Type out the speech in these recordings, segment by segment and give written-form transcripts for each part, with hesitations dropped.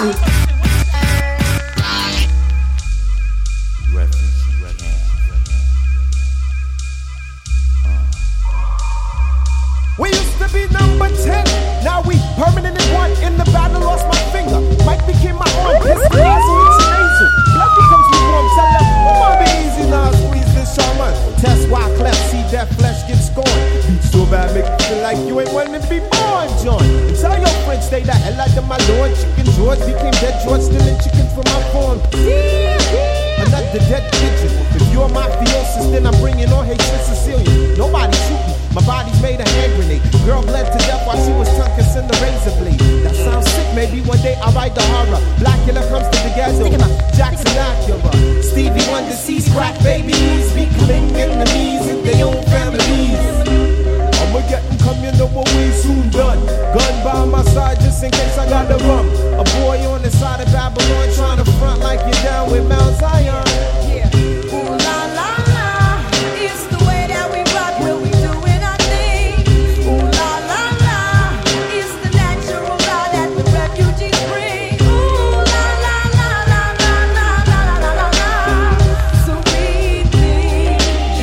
on. We used to be number 10, now we permanently one. In the battle, lost my finger. Mike became my arm. This glass weeks nasal. Blood becomes warm. Tell them, come on, be easy now. Squeeze this shaman. Test why cleft, see that flesh get scorned. Beat so bad, make you feel like you ain't wanting to be born, John. And tell your friends, stay the hell out of my lord. Chicken George became dead George, stealing chicken from my farm. Another dead pigeon. If you're mafiosis, then I'm bringing on hatred Sicilian. Nobody shoot me. My body's made a hand grenade. Girl bled to death while she was tongue kissing the razor blade. That sounds sick, maybe one day I'll write the horror. Blackula comes to the ghetto. Jackson Acura. Stevie Wonder sees crack babies becoming enemies in their own families. I'ma get them come, you know what we soon done. Gun by my side just in case I gotta run. A boy on the side of Babylon trying to front like you're down with Mount Zion. Yeah. Ooh la la la, it's the way that we rock when we do it our thing. Ooh la la la, it's the natural law that the refugees bring. Ooh la la la la la la la la la la, sweet thing.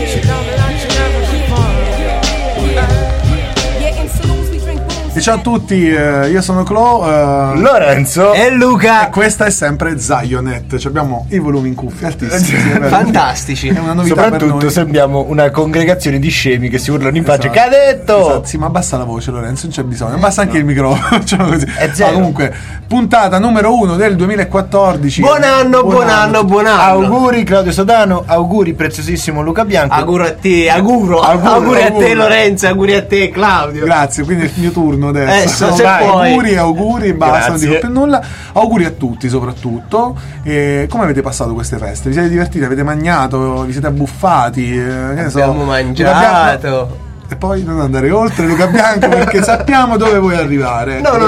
E ciao a tutti, io sono Chloe, Lorenzo e Luca. e questa è sempre Zionet. Cioè abbiamo i volumi in cuffia altissimi. Fantastici. È una novità per Soprattutto noi. sembriamo una congregazione di scemi che si urlano in faccia. Che ha detto? Esatto, sì, ma abbassa la voce, Lorenzo, non c'è bisogno. Abbassa anche il microfono. Diciamo così. È zero. Comunque, puntata numero 1 del 2014. Buon anno. Auguri Claudio Sodano, auguri preziosissimo Luca Bianco. Auguri a te, auguri a te Lorenzo, auguri a te Claudio. Grazie, quindi è il mio turno adesso. Se puoi. Auguri, basta, non Grazie. dico più nulla. Auguri a tutti soprattutto. E come avete passato queste feste? Vi siete divertiti? Avete mangiato? Vi siete abbuffati? Che ne so. Abbiamo mangiato. E poi non andare oltre, Luca Bianco, perché sappiamo dove vuoi arrivare. No.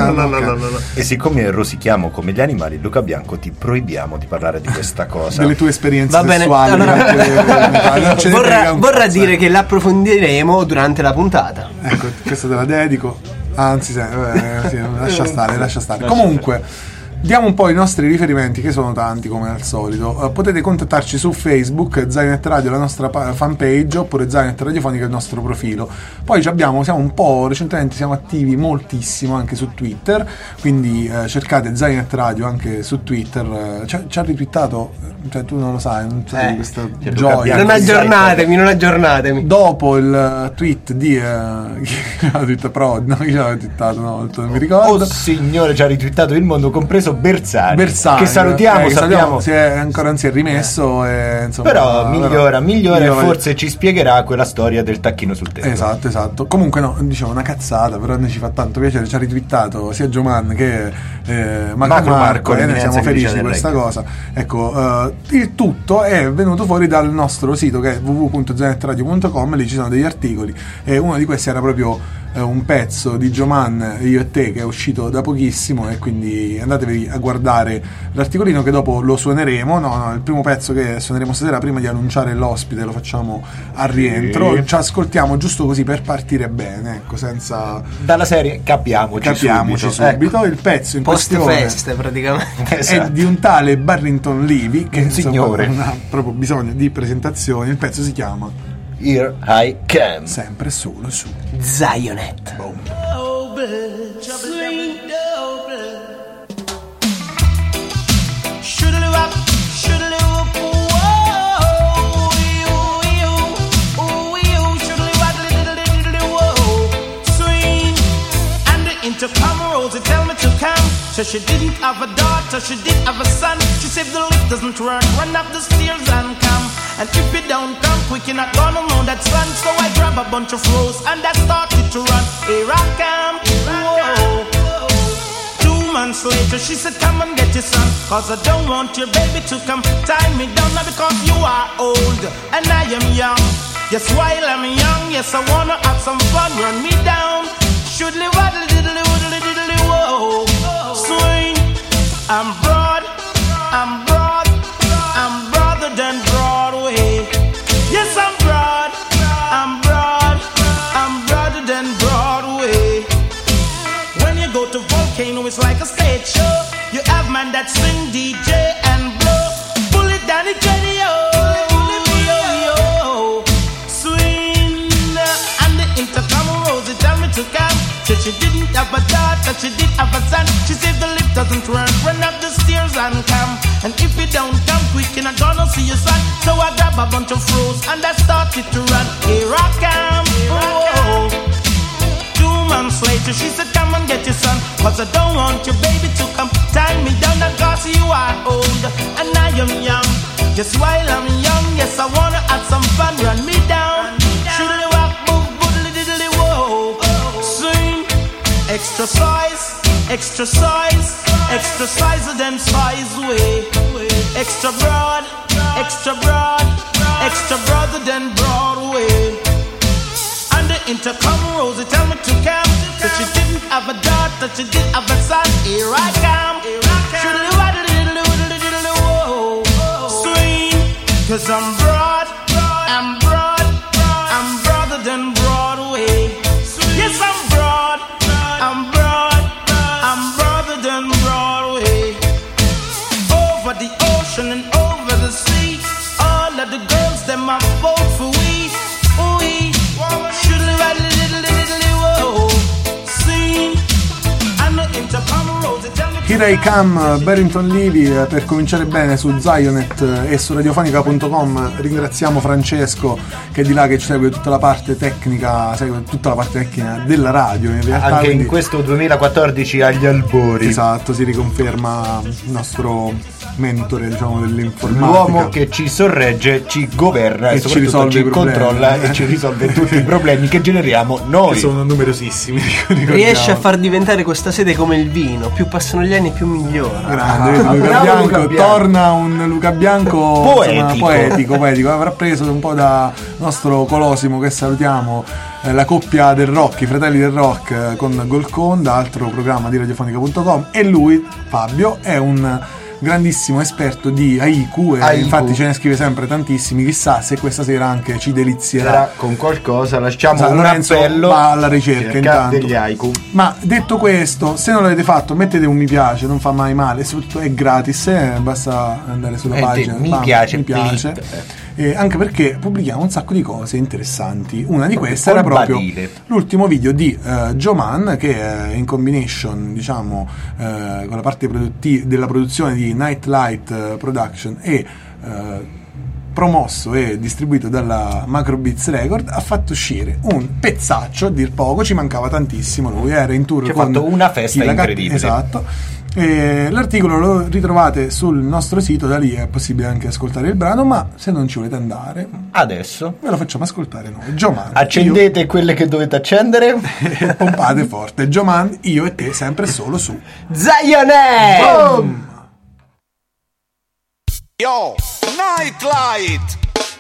E siccome rosichiamo come gli animali, Luca Bianco, ti proibiamo di parlare di questa cosa. Delle tue esperienze Va bene. sessuali. Allora, Non ce ne frega un vorrà cazzo, dire che l'approfondiremo durante la puntata. Ecco, questa te la dedico. Anzi, sì, lascia stare. Comunque, diamo un po' i nostri riferimenti, che sono tanti come al solito. Potete contattarci su Facebook, Zionet Radio, la nostra fanpage, oppure Zionet Radiofonica, il nostro profilo. Poi siamo un po', recentemente siamo attivi moltissimo anche su Twitter, quindi cercate Zionet Radio anche su Twitter. Ci ha ritwittato, cioè tu non lo sai, non sai questa gioia. Non aggiornatemi. Dopo il tweet di chi l'ha twittato? Prodi, no? Chi l'ha twittato una volta, non mi ricordo. Oh signore, ci ha ritwittato il mondo, compreso Bersani, che sappiamo. sappiamo. Ancora non si è rimesso, insomma, però migliora e forse ci spiegherà quella storia del tacchino sul tetto. Esatto. Comunque no, diciamo una cazzata, però ne ci fa tanto piacere. Ci ha ritwittato sia Gioman che Marco, e ne siamo felici di questa cosa. Ecco, il tutto è venuto fuori dal nostro sito, che è www.zionetradio.com. Lì ci sono degli articoli, e uno di questi era proprio un pezzo di Gioman, Io e te, che è uscito da pochissimo, e quindi andatevi a guardare l'articolino, che dopo lo suoneremo. Il primo pezzo che suoneremo stasera, prima di annunciare l'ospite, lo facciamo al rientro. Ci ascoltiamo giusto così per partire bene, ecco, senza dalla serie capiamoci subito. Ecco. Il pezzo in Post questione feste praticamente. è di un tale Barrington Levy, che signore non ha proprio bisogno di presentazioni. Il pezzo si chiama Here I Come, sempre solo su Zionet. Boom. Tell me to come. So she didn't have a daughter, she did have a son. She said the lift doesn't work, run up the stairs and come. And if you don't come quick, you're not gonna know that son. So I grab a bunch of rose and I started to run. Here I come, whoa. 2 months later she said come and get your son, cause I don't want your baby to come tie me down. Now because you are old and I am young. Yes, while I'm young, yes I wanna have some fun. Run me down, shoodly waddly diddly woodly diddly whoa. Swing, I'm broad, I'm broader than Broadway. Yes, I'm broader than Broadway. When you go to Volcano, it's like a stage show. You night swing DJ and blow. Pull it down the radio. Swing and the intercom Rosie tell me to come. Said she didn't have a daughter, she did have a son. She said the lift doesn't run up the stairs and come. And if you don't come quick, you're not gonna see your son. So I grab a bunch of froze and I started to run. Here I come. Oh. 2 months later, she said, come and get your son. Cause I don't want your baby to come tie me down. Cause you are old and I am young. Just while I'm young, yes, I wanna have some fun. Run me down. Shoodly walk, move, boodly diddly whoa. Swing, extra size, extra size, extra size than size way. Extra broad, extra broad, extra broader than Broadway. And the intercom Rosie tell me to come. So she didn't have a daughter, she did have a son. Here I come. Swing, cause I'm broad, I'm broad, I'm broader than Broadway. Yes, I'm broad, I'm broad, I'm broader than Broadway. Over the ocean and over the sea, all of the girls, them are vote for we. Ooh-wee. Shoodly ride little whoa. Sing. And the intercom Rosie tell me. Here I Come, Barrington Levy, per cominciare bene su Zionet e su radiofonica.com. Ringraziamo Francesco che è di là che ci segue tutta la parte tecnica, segue tutta la parte tecnica della radio in realtà. Anche quindi, in questo 2014 agli albori. Esatto, si riconferma il nostro mentore, diciamo, dell'informatica. L'uomo che ci sorregge, ci governa e soprattutto ci controlla e ci risolve tutti i problemi che generiamo noi. Che sono numerosissimi. Riesce a far diventare questa sede come il vino, più passano gli anni più migliora. Grande, Luca Bianco, torna un Luca Bianco poetico. Avrà preso un po' da nostro Colosimo, che salutiamo, la coppia del rock, i fratelli del rock con Golconda, altro programma di radiofonica.com, e lui, Fabio, è un grandissimo esperto di haiku e infatti ce ne scrive sempre tantissimi. Chissà se questa sera anche ci delizierà con qualcosa. Lasciamo un Lorenzo appello, va alla ricerca intanto degli haiku. Ma detto questo, se non l'avete fatto, mettete un mi piace, non fa mai male, e soprattutto è gratis, basta andare sulla pagina mi piace. Anche perché pubblichiamo un sacco di cose interessanti. Una di queste era proprio l'ultimo video di Joe Mann, che è in combination, diciamo, con la parte della produzione di Nightlight Production e promosso e distribuito dalla Macro Beats Record, ha fatto uscire un pezzaccio, a dir poco, ci mancava tantissimo. Lui era in tour, ci ha fatto una festa incredibile. Esatto. L'articolo lo ritrovate sul nostro sito, da lì è possibile anche ascoltare il brano, ma se non ci volete andare adesso ve lo facciamo ascoltare noi. Joe Mann, accendete quelle che dovete accendere e pompate forte. Joe Mann, io e te, sempre solo su Zionet. Boom! Yo, Nightlight.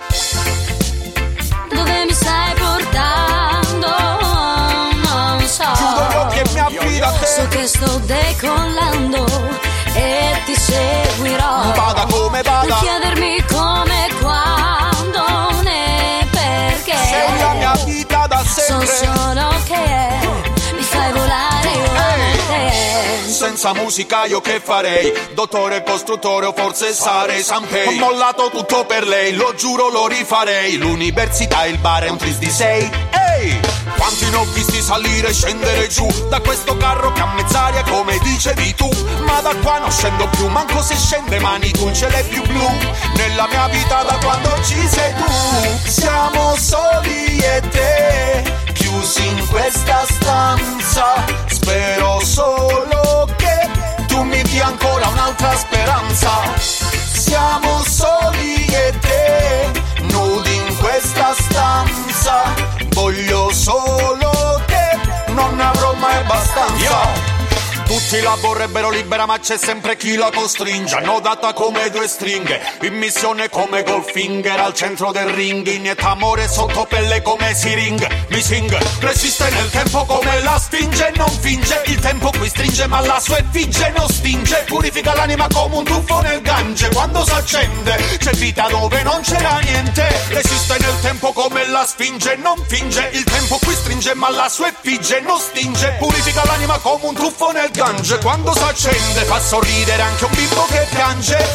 Dove mi stai portando? Non so. Chiudo gli occhi e mi affido a te. So che sto decollando e ti seguirò. Vada come vada. Non chiedermi come, quando né perché. Sei la mia vita da sempre. So solo che mi fai volare io te. Senza musica io che farei? Dottore, costruttore o forse sarei Sanpei. Ho mollato tutto per lei, lo giuro lo rifarei. L'università, il bar è un tris di 6. Ehi! Quanti ne ho visti salire e scendere giù da questo carro che a mezz'aria, come dicevi tu. Ma da qua non scendo più, manco se scende mani tu ce l'hai più blu. Nella mia vita da quando ci sei tu. Siamo soli e te, chiusi in questa stanza. Spero solo che tu mi dia ancora un'altra speranza. Siamo soli e te, nudi in questa stanza. Voglio solo te, non ne avrò mai abbastanza. Tutti la vorrebbero libera ma c'è sempre chi la costringe. Annodata come due stringhe, in missione come Goldfinger. Al centro del ring, inietta amore sotto pelle come siring. Mi sing, resiste nel tempo come la stinge. Non finge, il tempo qui stringe ma la sua effigie non stinge. Purifica l'anima come un tuffo nel Gange. Quando s'accende c'è vita dove non c'era niente. Resiste nel tempo come la sfinge. Non finge, il tempo qui stringe ma la sua effigie non stinge. Purifica l'anima come un tuffo nel Gange. gange, quando s'accende fa sorridere anche un bimbo che piange.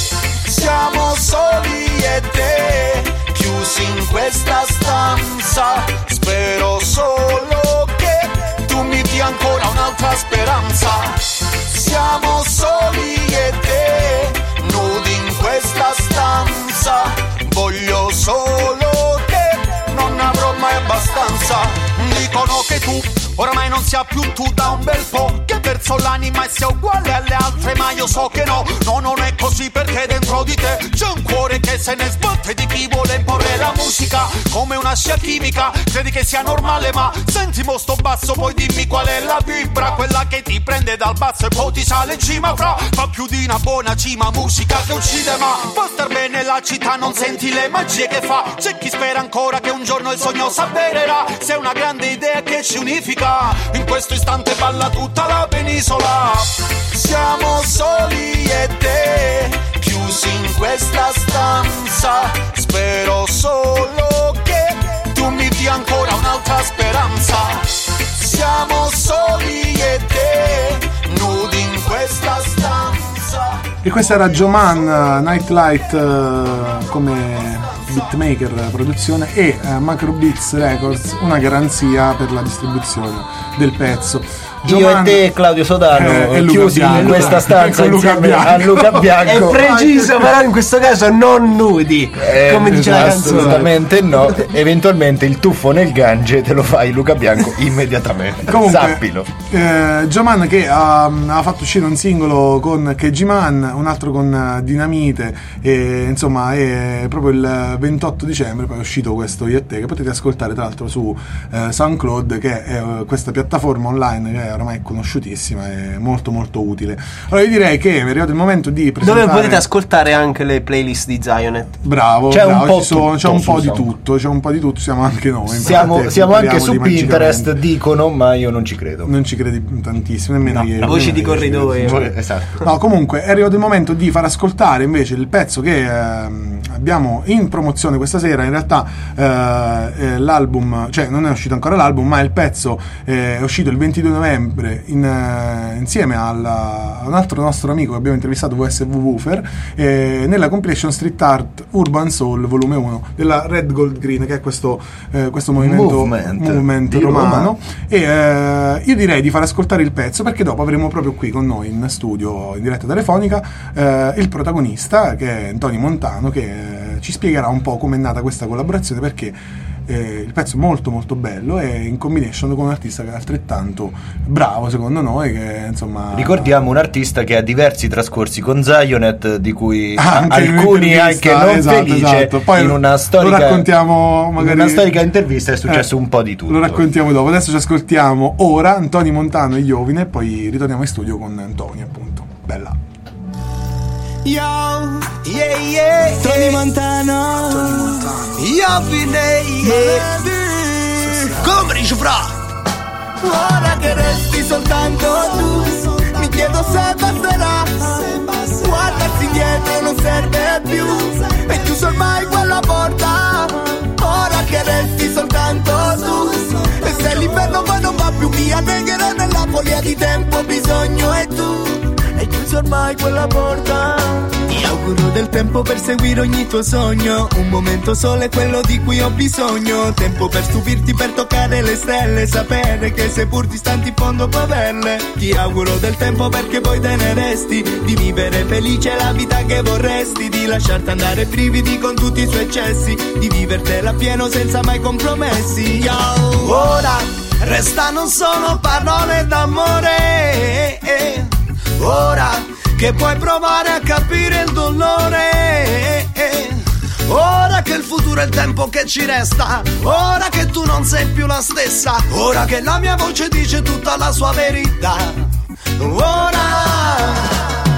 Siamo soli e te, chiusi in questa stanza. Spero solo che tu mi dia ancora un'altra speranza. Siamo soli e te, nudi in questa stanza. Voglio solo te, non avrò mai abbastanza. Dicono che tu oramai non sia più tu da un bel po', che verso l'anima sia uguale alle altre, ma io so che no, non è così, perché dentro di te c'è un cuore che se ne sbatte di chi vuole imporre la musica come una scia chimica. Credi che sia normale, ma senti mo sto basso, poi dimmi qual è la vibra, quella che ti prende dal basso e poi ti sale in cima. Fa più di una buona cima, musica che uccide, ma fa star bene la città, non senti le magie che fa. C'è chi spera ancora che un giorno il sogno s'avvererà, se è una grande idea che ci unifica. In questo istante balla tutta la penisola. Siamo soli e te, chiusi in questa stanza. Spero solo che tu mi dia ancora un'altra speranza. Siamo soli e te, nudi in questa stanza. E questa era Joman, Nightlight come beatmaker, produzione, e Macro Beats Records, una garanzia per la distribuzione del pezzo. Io e te, Claudio Sodano, chiusi in questa stanza insieme a Luca Bianco. È preciso, però in questo caso non nudi, come dice la canzone. Assolutamente no. Eventualmente il tuffo nel Gange te lo fai, Luca Bianco, immediatamente. Comunque, sappilo. Joman che ha fatto uscire un singolo con Kejiman, un altro con Dinamite, e insomma è proprio il 28 dicembre poi è uscito questo Io e te, che potete ascoltare tra l'altro su SoundCloud, che è questa piattaforma online che ormai è conosciutissima e molto molto utile. Allora io direi che è arrivato il momento di presentare, dove potete ascoltare anche le playlist di Zionet. Bravo, c'è bravo, un po' c'è un po' di tutto, c'è un po' di tutto, siamo anche noi. Siamo anche su Pinterest, dicono, ma io non ci credo. Non ci credi tantissimo, nemmeno no, io. Voci di corridoio. Esatto. No, comunque è arrivato il momento di far ascoltare invece il pezzo che abbiamo in promozione questa sera. In realtà l'album, cioè non è uscito ancora l'album, ma il pezzo è uscito il 22 novembre insieme a un altro nostro amico che abbiamo intervistato, VSV Woofer, nella compilation Street Art Urban Soul volume 1 della Red Gold Green, che è questo movement romano. E io direi di far ascoltare il pezzo, perché dopo avremo proprio qui con noi in studio, in diretta telefonica, il protagonista, che è Antonio Montano, che ci spiegherà un po' come è nata questa collaborazione, perché il pezzo è molto molto bello e in combination con un artista che è altrettanto bravo secondo noi, che insomma ricordiamo un artista che ha diversi trascorsi con Zionet, di cui alcuni anche non felice. Esatto. Poi in una storica, lo raccontiamo magari, in una storica intervista è successo un po' di tutto, lo raccontiamo dopo. Adesso ci ascoltiamo ora Antonio Montano e Iovine e poi ritorniamo in studio con Antonio, appunto. Bella. Yo, yeah, yeah, Tony Montano, Iovine, yeah. Come dici fra? Ora che resti soltanto tu, mi chiedo se basterà. Guardarsi indietro non serve più, è chiuso ormai quella porta. Ora che resti soltanto tu, e se l'inverno poi non va più via, negherò nella follia di tempo, bisogno è tu. È chiuso ormai quella porta. Ti auguro del tempo per seguire ogni tuo sogno, un momento solo è quello di cui ho bisogno. Tempo per stupirti, per toccare le stelle, sapere che seppur distanti in fondo puoi averle. Ti auguro del tempo perché poi te ne resti, di vivere felice la vita che vorresti, di lasciarti andare brividi con tutti i suoi eccessi, di vivertela pieno senza mai compromessi. Yo. Ora restano solo parole d'amore, ora che puoi provare a capire il dolore, ora che il futuro è il tempo che ci resta, ora che tu non sei più la stessa, ora che la mia voce dice tutta la sua verità, ora.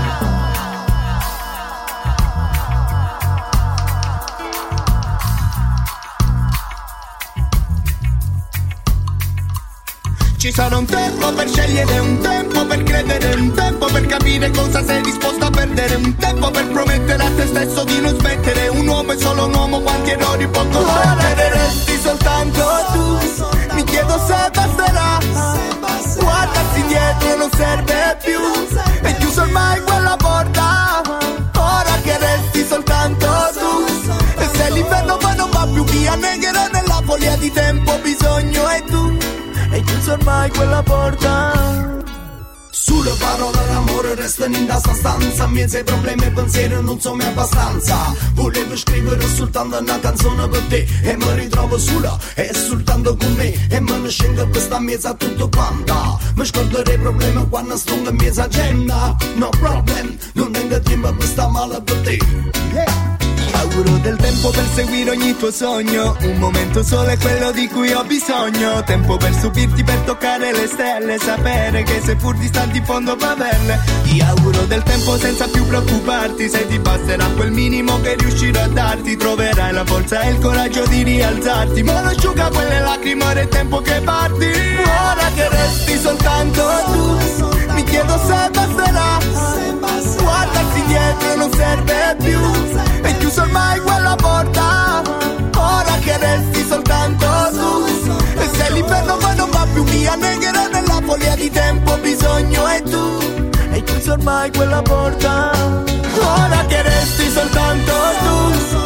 Ci sarà un tempo per scegliere, un tempo per credere, un tempo per capire cosa sei disposto a perdere, un tempo per promettere a te stesso di non smettere. Un uomo è solo un uomo, quanti errori può commettere. Resti soltanto tu, mi chiedo se basterà. Guardarsi indietro non serve più. È chiuso ormai quella porta, ora che resti soltanto tu. E se l'inverno poi non va più via, negherò nella follia di tempo, bisogno è tu. È chiuso ormai quella porta. Sulle parole d'amore restano in questa stanza, miei problemi e pensieri non sono mai abbastanza. Volevo scrivere soltanto una canzone per te e mi ritrovo sola e soltanto con me. E me ne scengo questa mezza tutto quanta. Mi scorderei i problemi quando sto in mezza agenda. No problem, non tengo tempo per sta male per te. Auguro del tempo per seguire ogni tuo sogno. Un momento solo è quello di cui ho bisogno. Tempo per stupirti, per toccare le stelle. Sapere che sei pur distante in fondo va bene. Ti auguro del tempo senza più preoccuparti. Se ti basterà quel minimo che riuscirò a darti, troverai la forza e il coraggio di rialzarti. Ma non asciuga quelle lacrime, ora è tempo che parti. Ora che resti soltanto tu, mi chiedo se basterà. Guardarsi dietro non serve più. È chiuso ormai quella porta, ora che resti soltanto tu. E se l'inverno poi non va più via, negherò nella follia di tempo, bisogno è tu. È chiuso ormai quella porta, ora che resti soltanto tu.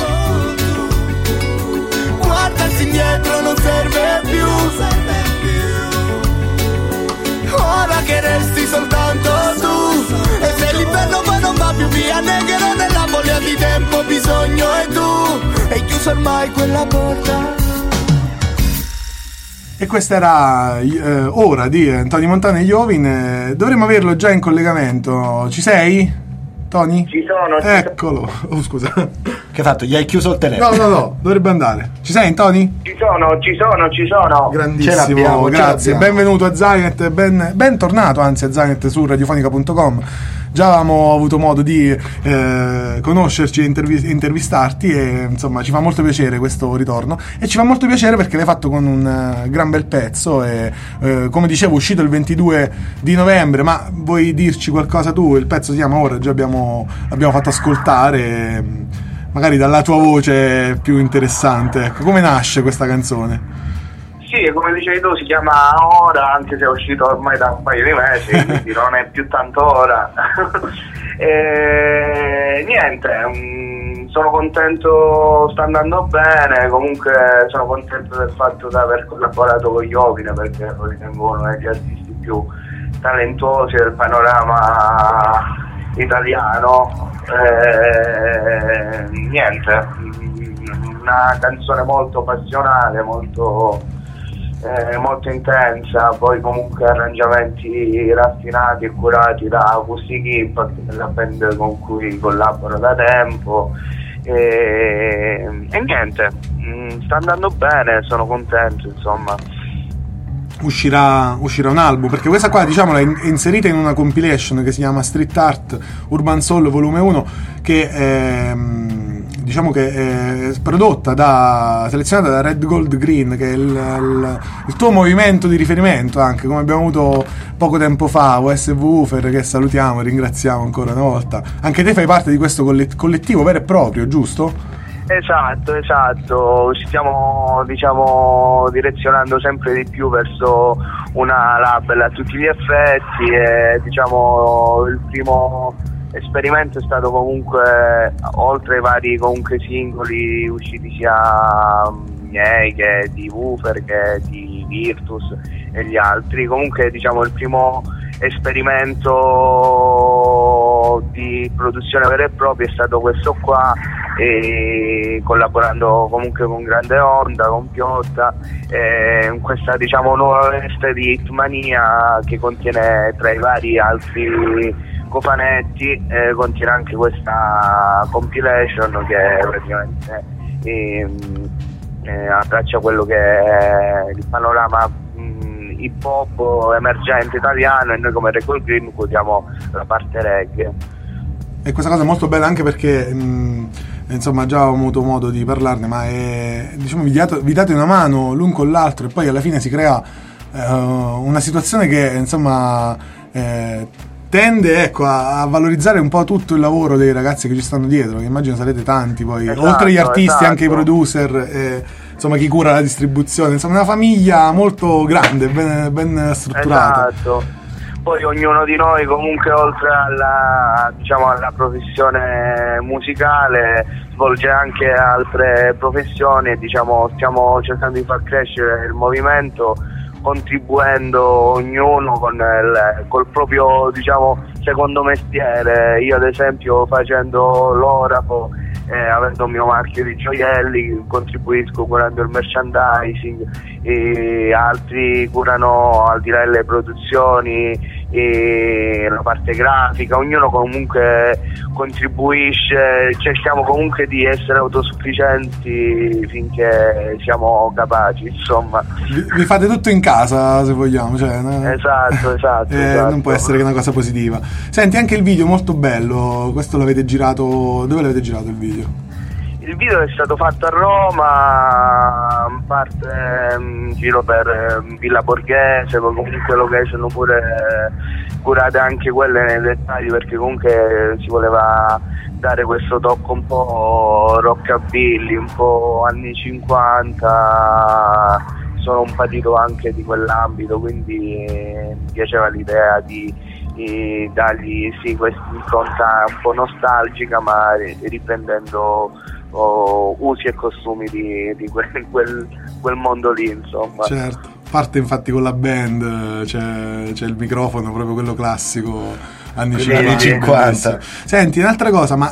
Guardarsi indietro non serve più. Ora che resti soltanto tu. E se l'inverno poi non va più via, negherò nella voglia di tempo, bisogno è tu. È chiuso ormai quella porta. E questa era Ora di Tony Montana e Jovin. Dovremmo averlo già in collegamento. Ci sei, Tony? Ci sono. Eccolo. Oh, scusa. Che hai fatto? Gli hai chiuso il telefono? No, dovrebbe andare. Ci sei, Tony? Ci sono. Grandissimo, grazie. Benvenuto a Zainet, ben tornato anzi a Zainet su radiofonica.com. Già avevamo avuto modo di conoscerci e intervistarti e insomma ci fa molto piacere questo ritorno e ci fa molto piacere perché l'hai fatto con un gran bel pezzo e come dicevo è uscito il 22 di novembre, ma vuoi dirci qualcosa tu? Il pezzo si chiama Ora, già abbiamo fatto ascoltare, magari dalla tua voce più interessante, ecco, come nasce questa canzone? Sì, come dicevi tu si chiama Ora, anche se è uscito ormai da un paio di mesi, quindi non è più tanto ora. E niente, sono contento, sta andando bene, comunque sono contento del fatto di aver collaborato con Jovin, perché lo ritengo uno degli artisti più talentuosi del panorama italiano. Niente, una canzone molto passionale, molto intensa, poi comunque arrangiamenti raffinati e curati da Acoustic Impact, la band con cui collaboro da tempo, e niente, sta andando bene, sono contento, insomma. Uscirà un album, perché questa qua diciamo è inserita in una compilation che si chiama Street Art Urban Soul Volume 1, che diciamo che è prodotta selezionata da Red Gold Green, che è il tuo movimento di riferimento, anche come abbiamo avuto poco tempo fa OSV Woofer, che salutiamo e ringraziamo ancora una volta. Anche te fai parte di questo collettivo vero e proprio, giusto? Esatto, ci stiamo direzionando sempre di più verso una label a tutti gli effetti e il primo esperimento è stato comunque, oltre ai vari comunque singoli usciti sia miei che di Woofer che di Virtus e gli altri, comunque il primo esperimento di produzione vera e propria è stato questo qua, e collaborando comunque con Grande Onda, con Piotta, questa nuova veste di Hitmania che contiene tra i vari altri cofanetti, contiene anche questa compilation che praticamente abbraccia quello che è il panorama hip hop emergente italiano, e noi come Record Green quotiamo la parte reggae. E questa cosa è molto bella anche perché insomma già ho avuto modo di parlarne, ma è, vi date una mano l'un con l'altro e poi alla fine si crea una situazione che insomma tende a valorizzare un po' tutto il lavoro dei ragazzi che ci stanno dietro, che immagino sarete tanti poi, oltre agli artisti anche i producer, insomma chi cura la distribuzione, insomma una famiglia molto grande, ben strutturata. Esatto. Poi ognuno di noi comunque oltre alla professione musicale svolge anche altre professioni e stiamo cercando di far crescere il movimento, contribuendo ognuno col proprio secondo mestiere. Io ad esempio facendo l'orafo, avendo il mio marchio di gioielli, contribuisco curando il merchandising, e altri curano al di là delle produzioni e la parte grafica. Ognuno comunque contribuisce, cerchiamo comunque di essere autosufficienti finché siamo capaci, insomma. Vi fate tutto in casa, se vogliamo, Esatto. Non può essere che una cosa positiva. Senti, anche il video molto bello, questo l'avete girato, dove l'avete girato il video? Il video è stato fatto a Roma, in parte in giro per Villa Borghese, poi comunque location pure curate anche quelle nei dettagli, perché comunque si voleva dare questo tocco un po' rockabilly, un po' anni 50, sono un patito anche di quell'ambito, quindi mi piaceva l'idea di dargli questa impronta un po' nostalgica, ma riprendendo usi e costumi di quel mondo lì, insomma. Certo, parte infatti con la band, c'è il microfono proprio quello classico anni 50. Senti, un'altra cosa, ma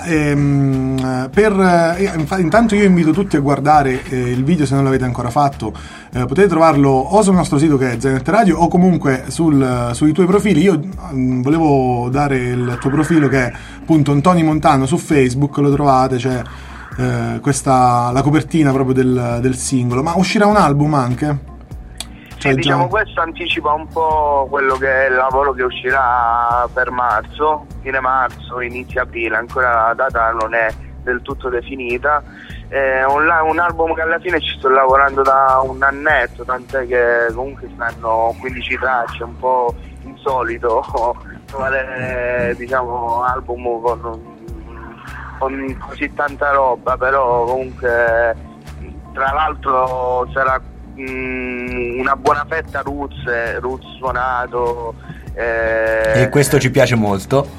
intanto io invito tutti a guardare il video, se non l'avete ancora fatto. Potete trovarlo o sul nostro sito che è Zainet Radio o comunque sui tuoi profili. Io volevo dare il tuo profilo che è appunto Antoni Montano su Facebook, lo trovate, c'è la copertina proprio del singolo. Ma uscirà un album anche? Sì, questo anticipa un po' quello che è il lavoro che uscirà per marzo, fine marzo, inizio aprile, ancora la data non è del tutto definita. È un album che alla fine ci sto lavorando da un annetto, tant'è che comunque stanno 15 tracce, un po' insolito trovare album con così tanta roba, però comunque tra l'altro sarà una buona fetta roots suonato, e questo ci piace molto.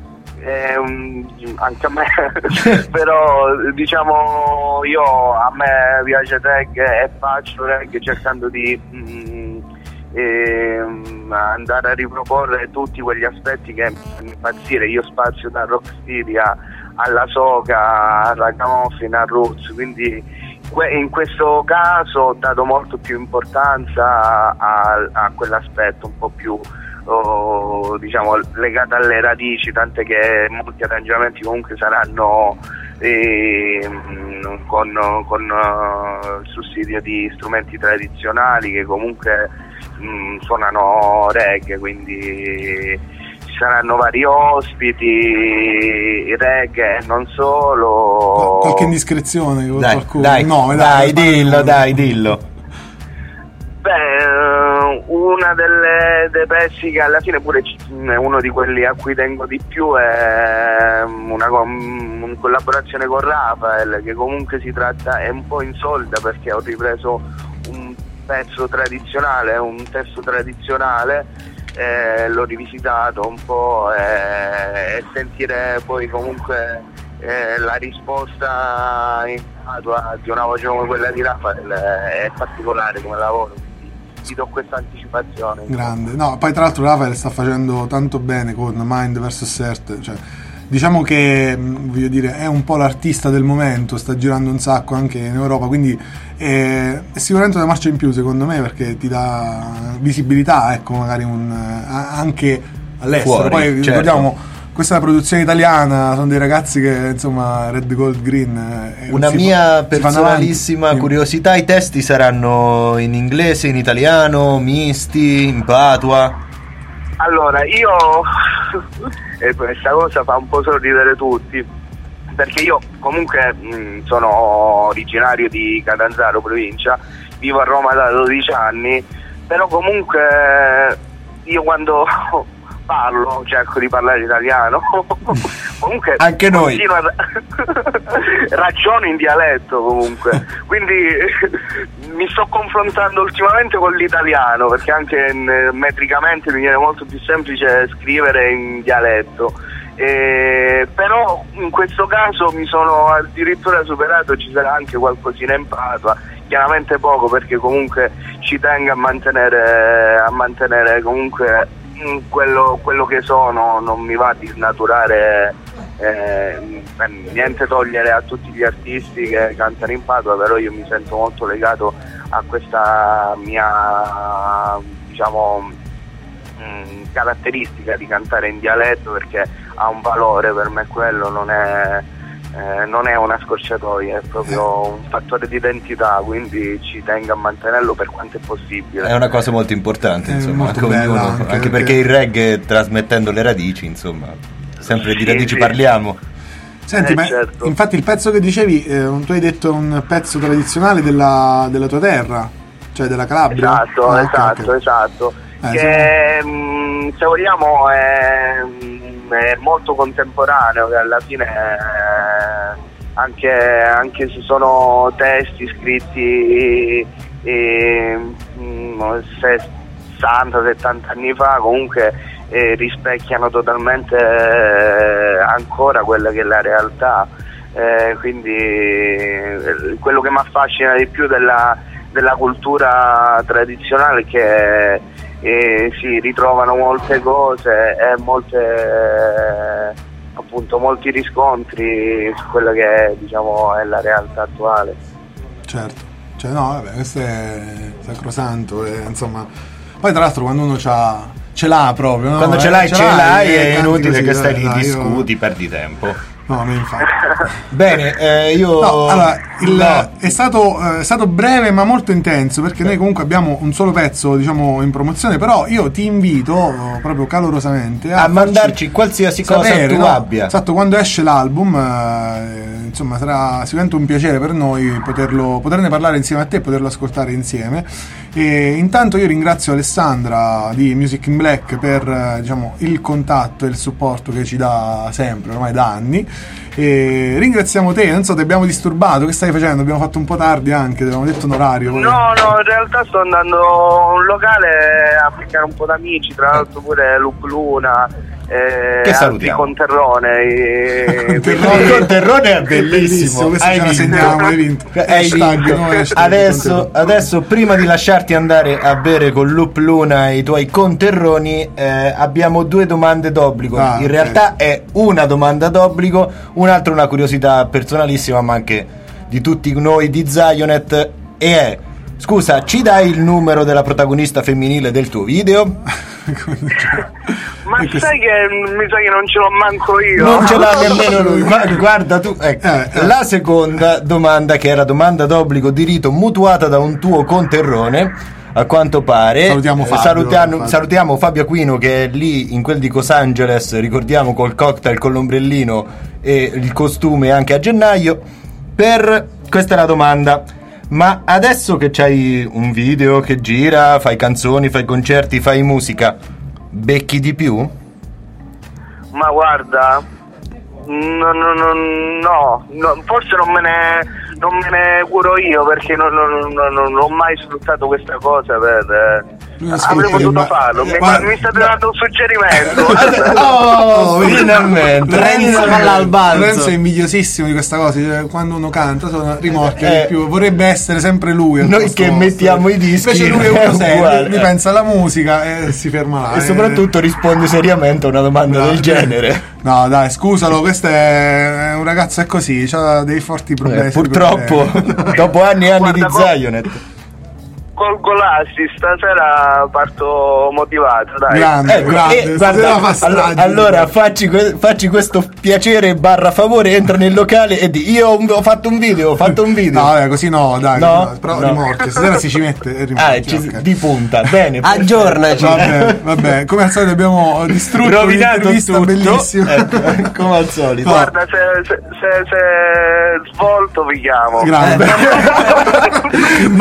Anche a me però a me piace reggae e faccio reggae cercando di andare a riproporre tutti quegli aspetti che mi fanno impazzire. Io spazio da rocksteady alla soca, al ragamuffin, al roots, quindi in questo caso ho dato molto più importanza a quell'aspetto un po' più legato alle radici, tant'è che molti arrangiamenti comunque saranno con il sussidio di strumenti tradizionali che comunque suonano reggae, quindi saranno vari ospiti, reggae, non solo. Qualche indiscrezione con qualcuno? Dai, dillo. Beh, una dei pezzi che alla fine pure è uno di quelli a cui tengo di più è una collaborazione con Rafael, che comunque è un po' insolita perché ho ripreso un pezzo tradizionale, un testo tradizionale, l'ho rivisitato un po' e sentire poi comunque la risposta in fatua di una voce come quella di Rafael è particolare come lavoro, quindi ti do questa anticipazione. Grande, no, poi tra l'altro Rafael sta facendo tanto bene con Mind vs Earth, cioè diciamo che voglio dire è un po' l'artista del momento, sta girando un sacco anche in Europa, quindi è sicuramente una marcia in più secondo me, perché ti dà visibilità, ecco, magari anche all'estero. Fuori, poi certo. Ricordiamo, questa è una produzione italiana, sono dei ragazzi che insomma Red Gold Green una mia personalissima curiosità: i testi saranno in inglese, in italiano, misti, in patua? Allora io e questa cosa fa un po' sorridere tutti, perché io comunque sono originario di Catanzaro, provincia, vivo a Roma da 12 anni, però comunque io quando parlo cerco di parlare italiano Comunque anche noi ragiono in dialetto comunque, quindi mi sto confrontando ultimamente con l'italiano, perché anche metricamente mi viene molto più semplice scrivere in dialetto. Però in questo caso mi sono addirittura superato, ci sarà anche qualcosina in Padua, chiaramente poco, perché comunque ci tengo a mantenere comunque quello che sono, non mi va di snaturare niente, togliere a tutti gli artisti che cantano in Padua, però io mi sento molto legato a questa mia, diciamo, caratteristica di cantare in dialetto, perché ha un valore per me, quello non è una scorciatoia, è proprio un fattore di identità, quindi ci tengo a mantenerlo per quanto è possibile. È una cosa molto importante, insomma, molto bella, anche perché il reggae, trasmettendo le radici, insomma, sempre di radici parliamo. Senti, ma certo. Infatti il pezzo che dicevi, tu hai detto un pezzo tradizionale della tua terra, cioè della Calabria. Esatto. Che se vogliamo è molto contemporaneo, che alla fine anche se sono testi scritti 60-70 anni fa, comunque rispecchiano totalmente ancora quella che è la realtà, quindi quello che mi affascina di più della cultura tradizionale è che si ritrovano molte cose e molti riscontri su quella che diciamo è la realtà attuale. Certo, cioè no, vabbè, questo è sacrosanto, insomma. Poi tra l'altro quando uno ce l'ha proprio, no? Quando ce l'hai è inutile che stai lì, discuti, perdi tempo. No, infatti. Bene, io... No, allora, è stato breve ma molto intenso, perché noi comunque abbiamo un solo pezzo, diciamo, in promozione, però io ti invito proprio calorosamente a mandarci qualsiasi cosa tu abbia. Esatto, quando esce l'album, insomma, sarà sicuramente un piacere per noi poterne parlare insieme a te, poterlo ascoltare insieme. E intanto io ringrazio Alessandra di Music in Black per diciamo il contatto e il supporto che ci dà sempre, ormai da anni, e ringraziamo te. Non so, ti abbiamo disturbato, che stai facendo? Abbiamo fatto un po' tardi anche, ti avevamo detto un orario poi. No, in realtà sto andando a un locale a beccare un po' d'amici, tra l'altro pure Lup Luna, che salutiamo, Conterrone. Conterrone è bellissimo, questo ce la segniamo, hai vinto. Adesso prima di lasciarti andare a bere con Lup Luna e i tuoi conterroni, abbiamo 2 domande d'obbligo. In realtà è una domanda d'obbligo, un'altra una curiosità personalissima, ma anche di tutti noi di Zionet, e è: scusa, ci dai il numero della protagonista femminile del tuo video? Ma sai che mi sa che non ce l'ho manco io. Non ce l'ha nemmeno lui. Ma guarda tu, la seconda domanda, che era domanda d'obbligo di rito mutuata da un tuo conterrone, a quanto pare. Salutiamo Fabio Aquino, che è lì in quel di Los Angeles, ricordiamo, col cocktail, con l'ombrellino e il costume anche a gennaio. Questa è la domanda: ma adesso che c'hai un video che gira, fai canzoni, fai concerti, fai musica, becchi di più? Ma guarda, no, forse non me ne curo io, perché non ho mai sfruttato questa cosa per... Avrei potuto farlo, mi state dando un suggerimento. Finalmente Lorenzo è invidiosissimo di questa cosa, cioè, quando uno canta sono rimorchia di più, vorrebbe essere sempre lui noi che mettiamo i dischi, invece lui è uno serio, lui pensa alla musica e si ferma là, e soprattutto risponde seriamente a una domanda del genere. No dai, scusalo, questo è un ragazzo, è così, c'ha dei forti problemi, purtroppo dopo anni e anni di Zionet. Colgo l'assi, stasera parto motivato, dai. Grande, guarda, allora facci questo piacere / favore, entra nel locale e di: io ho fatto un video. No, così no, dai, però rimorchia, stasera si ci mette di punta, bene. Aggiornaci. Vabbè, come al solito abbiamo distrutto un'intervista bellissima. Come al solito. Guarda, se svolto vi chiamo. Grande. Magari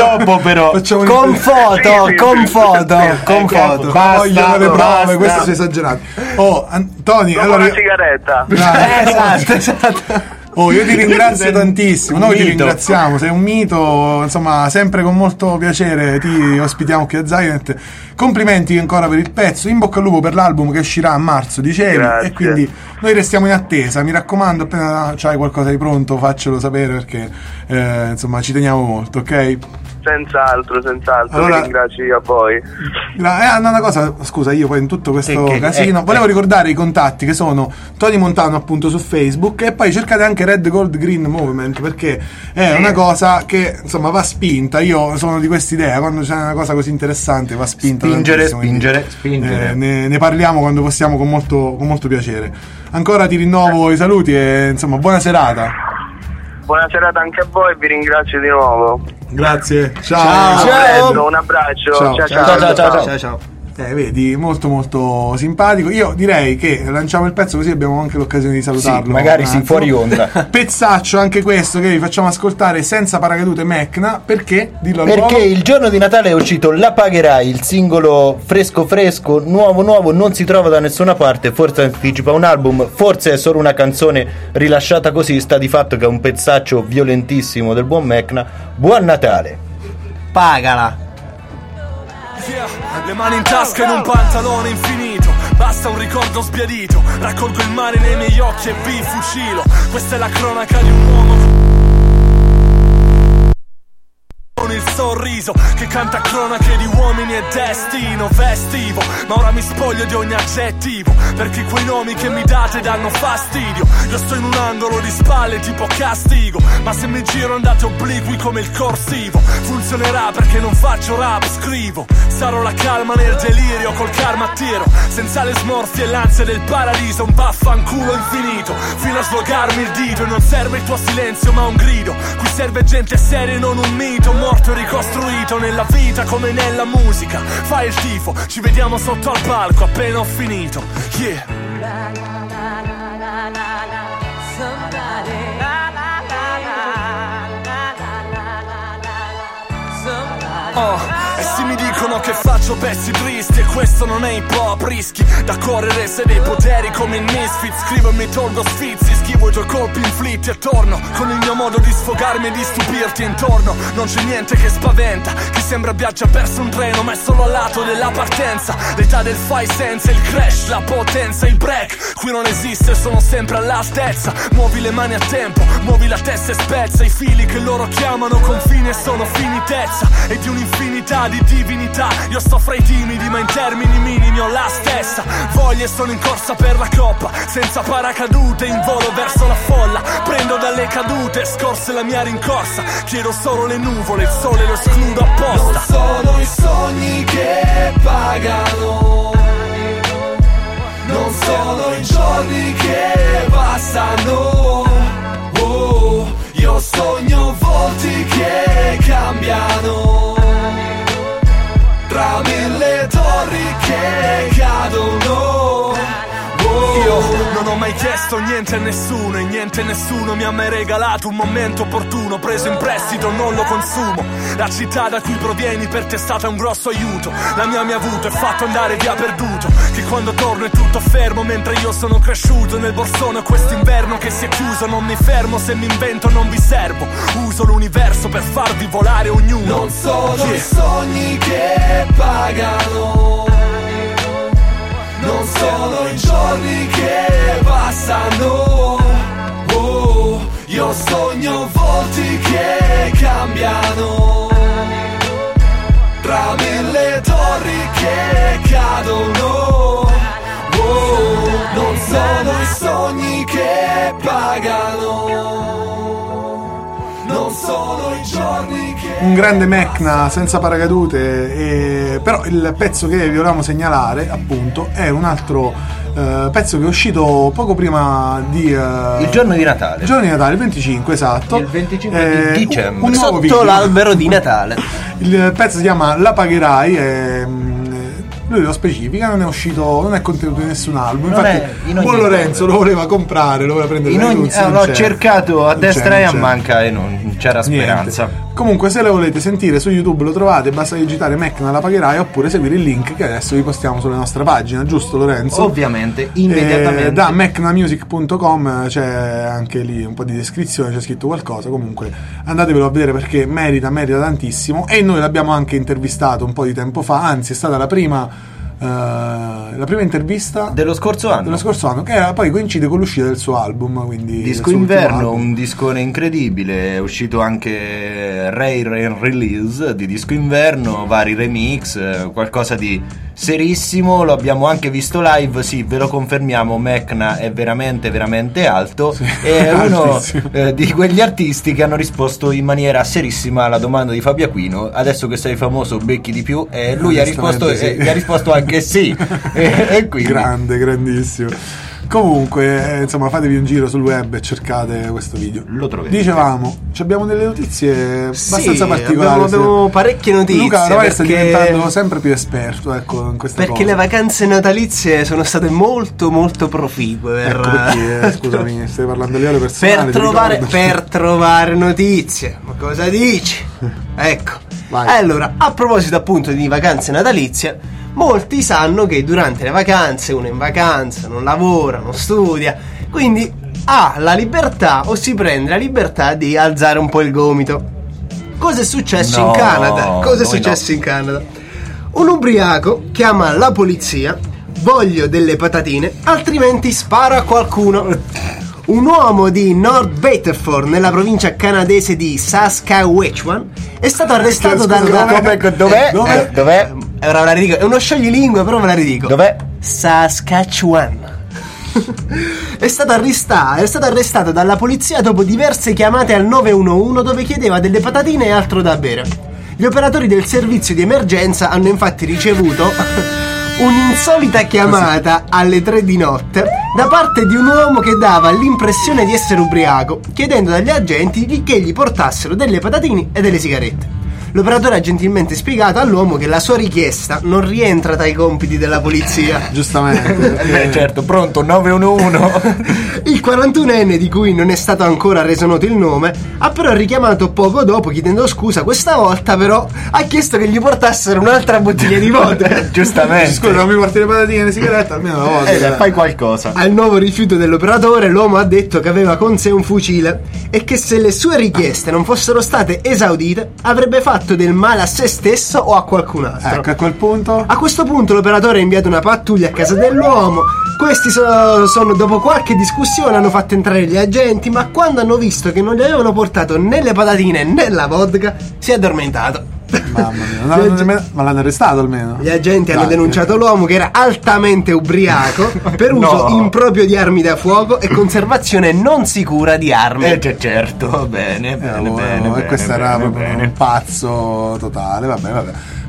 dopo però. Con foto. Voglio le prove, questo si è esagerato. Tony, allora una sigaretta. Esatto. Io ti ringrazio tantissimo, noi ti ringraziamo, sei un mito, insomma, sempre con molto piacere ti ospitiamo qui a Zionet. Complimenti ancora per il pezzo, in bocca al lupo per l'album che uscirà a marzo, dicevi. Grazie. E quindi noi restiamo in attesa, mi raccomando, appena c'hai qualcosa di pronto faccelo sapere, perché insomma ci teniamo molto, ok? Senz'altro, allora, vi ringrazio a voi. Una cosa, scusa, io poi in tutto questo casino volevo ricordare i contatti, che sono Tony Montano appunto su Facebook, e poi cercate anche Red Gold Green Movement, perché è una cosa che insomma va spinta. Io sono di quest'idea, quando c'è una cosa così interessante va spinta, spingere. Ne parliamo quando possiamo con molto piacere. Ancora ti rinnovo i saluti e insomma buona serata. Buona serata anche a voi, vi ringrazio di nuovo. Grazie, ciao. Un abbraccio. Ciao. Vedi, molto simpatico. Io direi che lanciamo il pezzo, così abbiamo anche l'occasione di salutarlo. Sì, magari fuori onda. Pezzaccio anche questo che vi facciamo ascoltare, Senza paracadute Mecna. Perché? Dillo perché il giorno di Natale è uscito La Pagherai, il singolo fresco, nuovo, non si trova da nessuna parte. Forse anticipa un album, forse è solo una canzone rilasciata così. Sta di fatto che è un pezzaccio violentissimo del buon Mecna. Buon Natale. Pagala. Le mani in tasca in un pantalone infinito, basta un ricordo sbiadito. Raccolgo il mare nei miei occhi e vi fucilo. Questa è la cronaca di un uomo con il sorriso che canta cronache di uomini e destino. Vestivo, ma ora mi spoglio di ogni aggettivo, perché quei nomi che mi date danno fastidio. Io sto in un angolo di spalle tipo castigo, ma se mi giro andate obliqui come il corsivo. Funzionerà perché non faccio rap, scrivo. Sarò la calma nel delirio, col karma tiro, senza le smorfie e l'ansia del paradiso. Un vaffanculo infinito, fino a slogarmi il dito. E non serve il tuo silenzio ma un grido, qui serve gente seria e non un mito. Morto e ricostruito nella vita come nella musica. Fai il tifo, ci vediamo sotto al palco appena ho finito. Yeah. E se mi dicono che faccio pezzi tristi, e questo non è hip hop, rischi da correre se dei poteri come in Misfit. Scrivo e mi tolgo sfizi, schivo i tuoi colpi inflitti e torno con il mio modo di sfogarmi e di stupirti intorno. Non c'è niente che spaventa, chi sembra abbia perso un treno ma è solo al lato della partenza. L'età del fai senza, il crash, la potenza, il break qui non esiste, sono sempre all'altezza. Muovi le mani a tempo, muovi la testa e spezza i fili che loro chiamano confini e sono finitezza. E di un'infinità di divinità io sto fra i timidi ma in termini minimi ho la stessa voglia e sono in corsa per la coppa, senza paracadute, in volo verso la folla. Prendo dalle cadute, scorse la mia rincorsa. Chiedo solo le nuvole, il sole lo escludo apposta. Non sono i sogni che pagano, non sono i giorni che passano. Io sogno volti che cambiano, tra mille torri che cadono. Io non ho mai chiesto niente a nessuno e niente e nessuno mi ha mai regalato un momento opportuno. Preso in prestito, non lo consumo. La città da cui provieni per te è stata un grosso aiuto. La mia mi ha avuto e fatto andare via perduto. Che quando torno è tutto fermo mentre io sono cresciuto nel borsone quest'inverno che si è chiuso. Non mi fermo, se mi invento non vi servo. Uso l'universo per farvi volare ognuno. Non sono i sogni che pagano, non sono i giorni che passano. Io sogno volti che cambiano, tra mille torri che cadono. Non sono i sogni che pagano, non sono i giorni che... Un grande Mecna, Senza paracadute, però il pezzo che vi volevamo segnalare appunto è un altro pezzo che è uscito poco prima di il giorno di Natale. Il giorno di Natale, il 25, esatto. Il 25 di dicembre. Un sotto video. L'albero di Natale. Il pezzo si chiama La Pagherai. Lui lo specifica, non è uscito, non è contenuto in nessun album. Infatti buon Lorenzo lo voleva comprare, lo voleva prendere. L'ho cercato a destra e a manca e non c'era speranza. Comunque se le volete sentire su YouTube lo trovate, basta digitare Mecna la pagherai oppure seguire il link che adesso vi postiamo sulla nostra pagina, giusto Lorenzo? Ovviamente, immediatamente. Da mecnamusic.com c'è anche lì un po' di descrizione, c'è scritto qualcosa, comunque andatevelo a vedere perché merita tantissimo, e noi l'abbiamo anche intervistato un po' di tempo fa, anzi è stata la prima intervista dello scorso anno, che era, poi coincide con l'uscita del suo album, quindi Disco Inverno, un discone incredibile. È uscito anche Rare Release di Disco Inverno, vari remix, qualcosa di serissimo. Lo abbiamo anche visto live, sì, ve lo confermiamo, Mecna è veramente alto, sì, è uno di quegli artisti che hanno risposto in maniera serissima alla domanda di Fabio Aquino: adesso che sei famoso becchi di più? E lui ha risposto, sì. Gli ha risposto anche sì. E quindi grandissimo. Comunque, insomma, fatevi un giro sul web e cercate questo video. Lo trovate. Dicevamo, abbiamo delle notizie abbastanza particolari. Abbiamo parecchie notizie. Luca ormai sta diventando sempre più esperto, ecco, in questa perché le vacanze natalizie sono state molto proficue. Ecco perché, scusami, stai parlando di ore personali. Per trovare notizie. Ma cosa dici? Ecco. Vai. Allora, a proposito appunto di vacanze natalizie, molti sanno che durante le vacanze uno è in vacanza, non lavora, non studia, quindi ha la libertà o si prende la libertà di alzare un po' il gomito. Cosa è successo in Canada? In Canada? Un ubriaco chiama la polizia: voglio delle patatine, altrimenti sparo a qualcuno. Un uomo di North Battleford, nella provincia canadese di Saskatchewan, è stato arrestato Dov'è? Ora ve la ridico, è uno scioglilingue, però ve la ridico. Dov'è? Saskatchewan. È stato arrestato dalla polizia dopo diverse chiamate al 911 dove chiedeva delle patatine e altro da bere. Gli operatori del servizio di emergenza hanno infatti ricevuto un'insolita chiamata alle 3 di notte da parte di un uomo che dava l'impressione di essere ubriaco, chiedendo dagli agenti che gli portassero delle patatine e delle sigarette. L'operatore ha gentilmente spiegato all'uomo che la sua richiesta non rientra tra i compiti della polizia. Giustamente. Certo, pronto, 911. Il 41enne, di cui non è stato ancora reso noto il nome, ha però richiamato poco dopo chiedendo scusa. Questa volta però ha chiesto che gli portassero un'altra bottiglia di vodka. Giustamente. Scusa, non mi porti le patatine e le sigarette, almeno la vodka. Fai qualcosa. Al nuovo rifiuto dell'operatore, l'uomo ha detto che aveva con sé un fucile e che se le sue richieste non fossero state esaudite avrebbe fatto del male a se stesso o a qualcun altro. Ecco, a questo punto l'operatore ha inviato una pattuglia a casa dell'uomo. Questi sono dopo qualche discussione hanno fatto entrare gli agenti, ma quando hanno visto che non gli avevano portato né le patatine né la vodka si è addormentato. Mamma mia, ma l'hanno arrestato almeno. Gli agenti hanno denunciato l'uomo, che era altamente ubriaco, per uso improprio di armi da fuoco e conservazione non sicura di armi. Certo, bene. E questo era proprio un pazzo totale. Vabbè.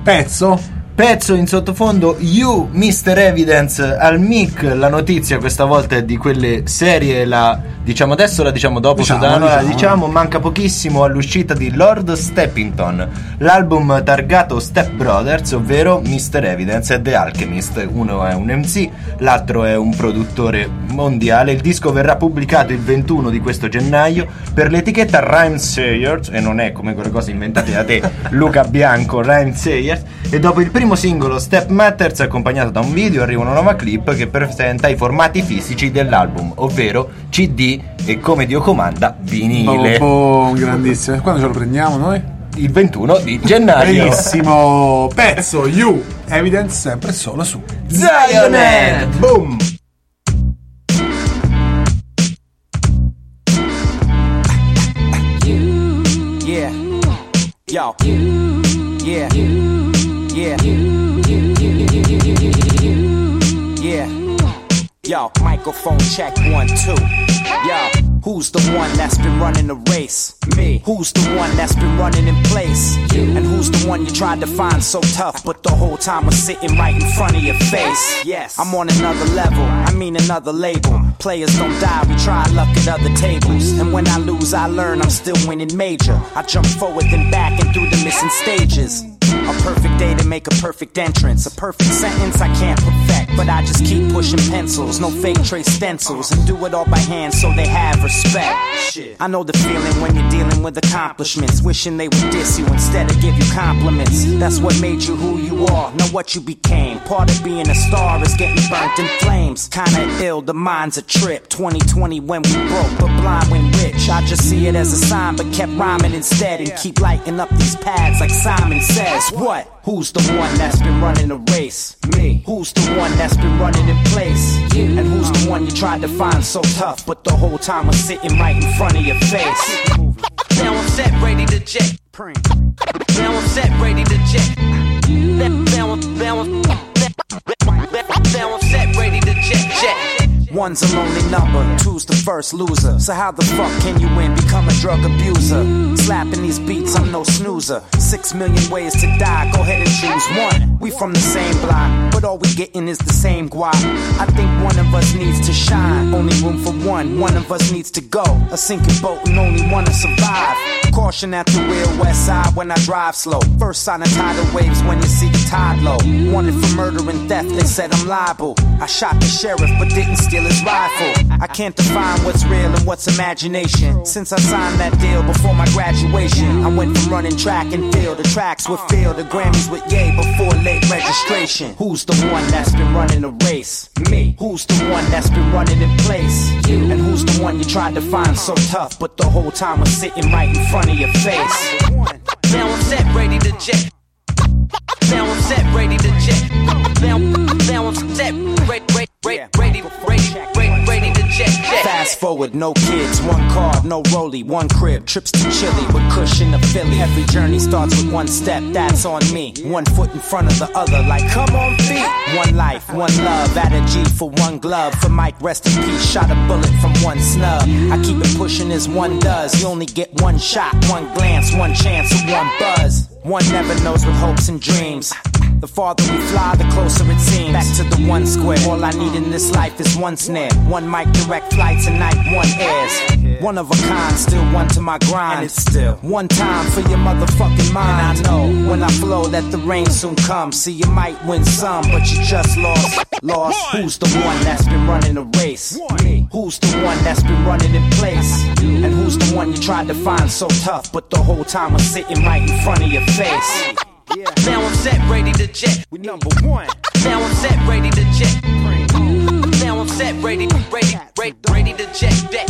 Pezzo in sottofondo, You Mr. Evidence al mic. La notizia questa volta è di quelle serie, la diciamo adesso, la diciamo dopo, diciamo manca pochissimo all'uscita di Lord Steppington, l'album targato Step Brothers, ovvero Mr. Evidence e The Alchemist. Uno è un MC, l'altro è un produttore mondiale. Il disco verrà pubblicato il 21 di questo gennaio per l'etichetta Rhymesayers, e non è come quelle cose inventate da te Luca Bianco, Rhymesayers. E dopo il primo singolo Step Matters, accompagnato da un video, arriva una nuova clip che presenta i formati fisici dell'album, ovvero CD e, come Dio comanda, vinile. Grandissimo. Quando ce lo prendiamo noi? Il 21 di gennaio. Benissimo. Pezzo You Evidence, sempre solo su Zionet. Boom. Yeah. Yo. Yeah. Yeah. Yo, microphone check 1 2. Yo, who's the one that's been running the race? Me. Who's the one that's been running in place? You. And who's the one you tried to find so tough, but the whole time was sitting right in front of your face? Yes. I'm on another level, I mean another label. Players don't die, we try luck at other tables. And when I lose, I learn I'm still winning major. I jump forward then back and through the missing stages. A perfect day to make a perfect entrance. A perfect sentence I can't perfect, but I just keep pushing pencils. No fake trace stencils, and do it all by hand so they have respect. I know the feeling when you're dealing with accomplishments, wishing they would diss you instead of give you compliments. That's what made you who you are, not what you became. Part of being a star is getting burnt in flames. Kinda ill, the mind's a trip. 2020 when we broke, but blind when rich. I just see it as a sign, but kept rhyming instead, and keep lighting up these pads like Simon says. What? Who's the one that's been running the race? Me. Who's the one that's been running in place? You. And who's the one you tried to find so tough, but the whole time was sitting right in front of your face? Now I'm set, ready to jet. Now I'm set, ready to jet. Now I'm set, ready to jet. One's a lonely number, two's the first loser. So how the fuck can you win? Become a drug abuser. Slapping these beats, I'm no snoozer. 6 million ways to die, go ahead and choose one. We from the same block, but all we getting is the same guap. I think one of us needs to shine. Only room for one of us needs to go. A sinking boat and only one to survive. Caution at the real west side when I drive slow. First sign of tidal waves when you see the tide low. Wanted for murder and theft, they said I'm liable. I shot the sheriff but didn't steal his rifle. I can't define what's real and what's imagination. Since I signed that deal before my graduation, I went from running track and field. The tracks would fill, the Grammys with yay before late registration. Who's the one that's been running the race? Me. Who's the one that's been running in place? You. And who's the one you tried to find so tough, but the whole time was sitting right in front of your face? Now I'm set, ready to jet. Now I'm set, ready to jet. Now I'm set, ready to jet. Fast forward, no kids, one car, no rollie, one crib, trips to Chile with cushion to Philly. Every journey starts with one step, that's on me. 1 foot in front of the other, like come on feet. One life, one love, add a G for one glove. For Mike, rest in peace, shot a bullet from one snub. I keep it pushing as one does. You only get one shot, one glance, one chance, and one buzz. One never knows with hopes and dreams. The farther we fly, the closer it seems. Back to the one square. All I need in this life is one snare. One mic, direct flights, and night one airs. One of a kind, still one to my grind. And it's still one time for your motherfucking mind. And I know when I flow that the rain soon comes. See, you might win some, but you just lost. Who's the one that's been running the race? Me. Who's the one that's been running in place? And who's the one you tried to find so tough, but the whole time was sitting right in front of your face? Now I'm set, ready to jet. We number one. Now I'm set, ready to jet. Now I'm set, ready to jet.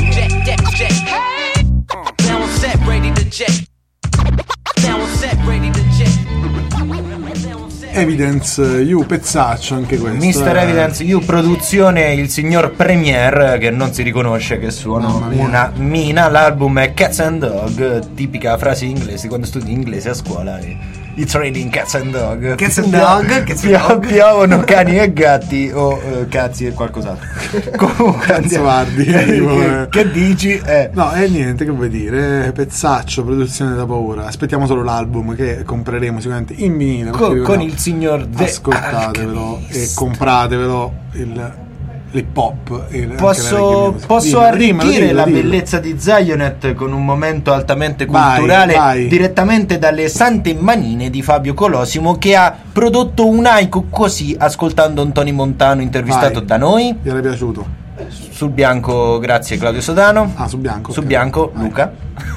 Now I'm set, ready to jet. Now I'm set, ready to jet. Evidence You, pezzaccio anche questo. Mr. Evidence You, produzione il signor Premier, che non si riconosce che suona una mina. L'album è Cats and Dog, tipica frase inglese quando studi inglese a scuola. It's raining cats and dog. Cats and dog. Piovono cani e gatti o cazzi e qualcos'altro. Comunque che dici? No, niente, che vuoi dire? Pezzaccio, produzione da paura. Aspettiamo solo l'album che compreremo sicuramente in vinile con il signor ascoltatevelo e compratevelo l'hip hop. Posso arricchire la bellezza di Zionet con un momento altamente culturale, vai. Direttamente dalle sante manine di Fabio Colosimo, che ha prodotto un haiku così, ascoltando Tony Montano intervistato da noi. Gli era piaciuto? Sul bianco, grazie Claudio Sodano. Sul bianco. Sul bianco, Luca.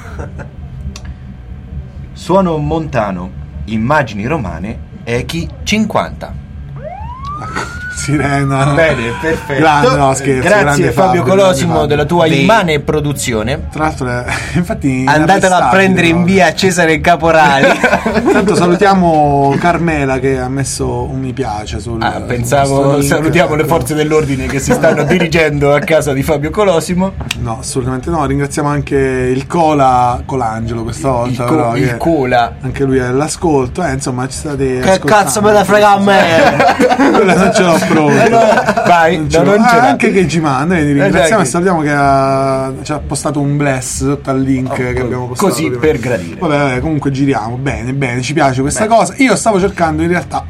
Suono Montano, immagini romane, echi 50. Sirena. Bene, perfetto. Grande, scherzo, grazie grande Fabio Colosimo della tua immane produzione. Tra l'altro, infatti, andatela a prendere in via Cesare Caporali. Tanto salutiamo Carmela che ha messo un mi piace sul pensavo salutiamo le forze dell'ordine che si stanno dirigendo a casa di Fabio Colosimo. No, assolutamente no. Ringraziamo anche il Colangelo questa volta. Il Cola. Anche lui è all'ascolto. Insomma, ci state che cazzo me la frega a me? Non ce l'ho pronto. Vai, anche che G-Man, ringraziamo e salutiamo che ci ha postato un bless sotto al link che abbiamo postato così prima. Per gradire. Vabbè, comunque giriamo bene, ci piace questa cosa. Io stavo cercando in realtà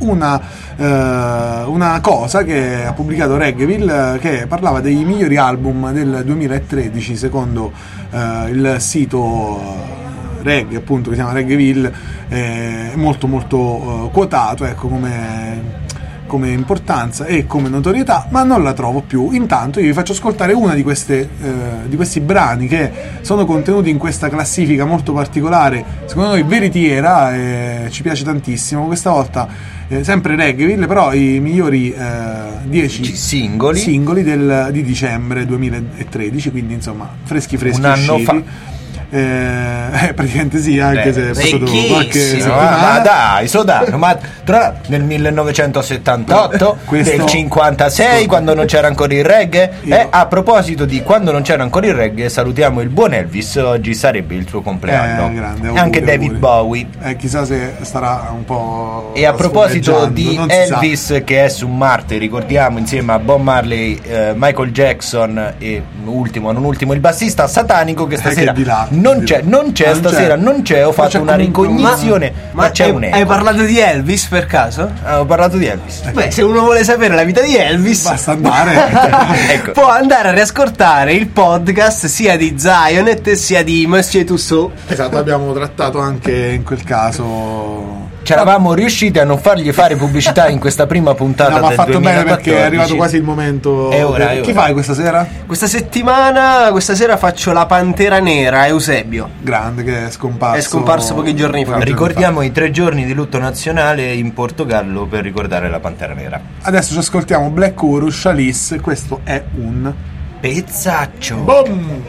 una cosa che ha pubblicato Reggaeville, che parlava dei migliori album del 2013 secondo il sito reggae, appunto, che si chiama Reggaeville, è molto molto quotato, ecco, come importanza e come notorietà, ma non la trovo più. Intanto io vi faccio ascoltare una di questi brani che sono contenuti in questa classifica molto particolare, secondo noi veritiera, ci piace tantissimo. Questa volta sempre Reggaeville, però i migliori 10 singoli di dicembre 2013, quindi insomma freschi un anno usciti. Praticamente sì, anche se è passato qualche settimana. Ma nel 1978, nel 56, quando non c'era ancora il reggae. A proposito di quando non c'era ancora il reggae, salutiamo il buon Elvis, oggi sarebbe il suo compleanno. Grande, e anche David Bowie, chissà se starà un po'. E a proposito di Elvis, che è su Marte, ricordiamo, insieme a Bob Marley, Michael Jackson e non ultimo il bassista Satanico, che stasera non c'è stasera, non c'è. Ho fatto una ricognizione, ma c'è un eco. Hai parlato di Elvis per caso? Ho parlato di Elvis. Beh, se uno vuole sapere la vita di Elvis, basta andare ecco, può andare a riascoltare il podcast sia di Zionet sia di Monsieur Tussaud. Esatto, abbiamo trattato anche in quel caso. C'eravamo riusciti a non fargli fare pubblicità in questa prima puntata. No, ma ha fatto 2014. bene, perché è arrivato quasi il momento. È ora. Chi fai questa sera? Questa sera faccio la Pantera Nera, Eusebio. Grande, che è scomparso pochi giorni fa. Ricordiamo i 3 giorni di lutto nazionale in Portogallo per ricordare la Pantera Nera. Adesso ci ascoltiamo Black Urus, Alice. Questo è un pezzaccio. Boom!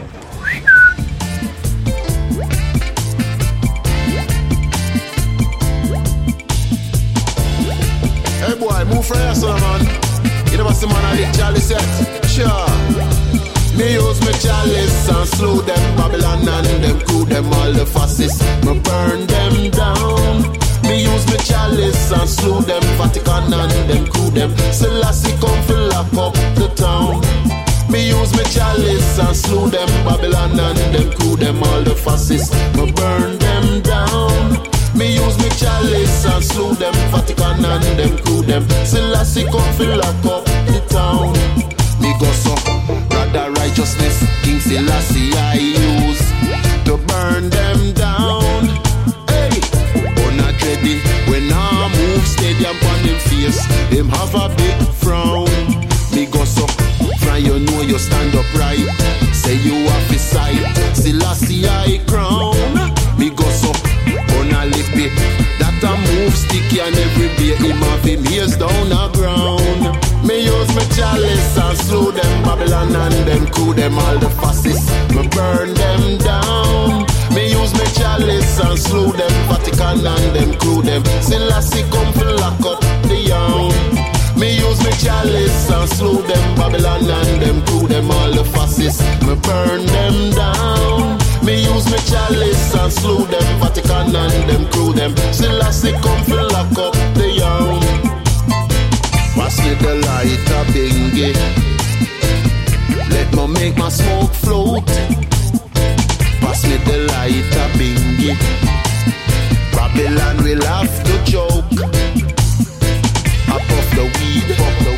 Hey boy, move for yourself, man. You never see man a lick chalice yet? Sure. Me use me chalice and slew them Babylon and them crew them all the fascists. Me burn them down. Me use me chalice and slew them Vatican and them crew them. Selassie come to lock up the town. Me use me chalice and slew them Babylon and them crew them all the fascists. Me burn them down. Me use me chalice and slew them Vatican and them crew them. Selassie come to lock up the town. Me go so rather righteousness King Selassie I use to burn them down. Hey, oh not ready when I move stadium on them face. Them have a big frown. Me go so from you know you stand up right. Say you have a sight Selassie I crown. Me go so on a lippy that a move sticky and every day him have him ears down the ground. Me use me chalice and slew them Babylon and them crew them all the fascists. Me burn them down. Me use me chalice and slew them Vatican and them crew them. Selassie come to lock up the young. Me use me chalice and slew them Babylon and them crew them all the fascists. Me burn them down. Me use me chalice and slew them Vatican and them crew them. Selassie come to lock up the young. Pass me the lighter, bingy. Let me make my smoke float. Pass me the lighter, bingy. Babylon will have to choke. I puff the weed,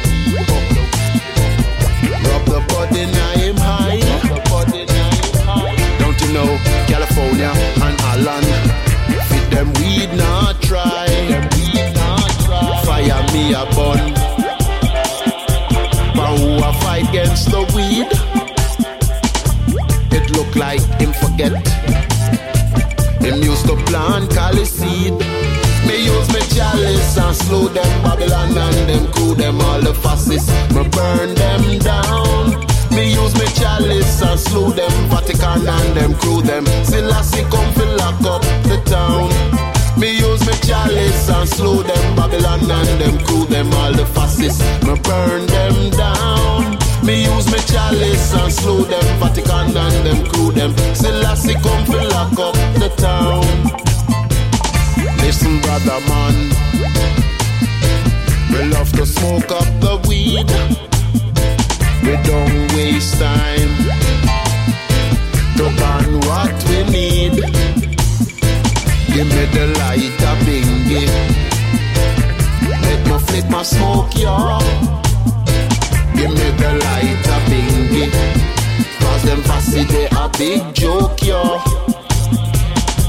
rub the body, now I'm high. Don't you know California and Holland? Fit them weed, not try. Fire me a bun. But who I fight against the weed? It look like him forget. Him used to plant cali seed. Me use me chalice and slew them Babylon and them crew them all the fascists. Me burn them down. Me use me chalice and slew them Vatican and them crew them. Selassie come to lock up the town. Me use me chalice and slew them Babylon and them crew them all the fascists. Me burn them down. Me use me chalice and slew them Vatican and them crew them. Selassie come to lock up the town. Listen brother man, we love to smoke up the weed. We don't waste time to burn what we need. Give me the lighter, bingy. Let me flick my smoke, y'all. Give me the lighter, bingy. Cause them fussy, they a big joke, y'all.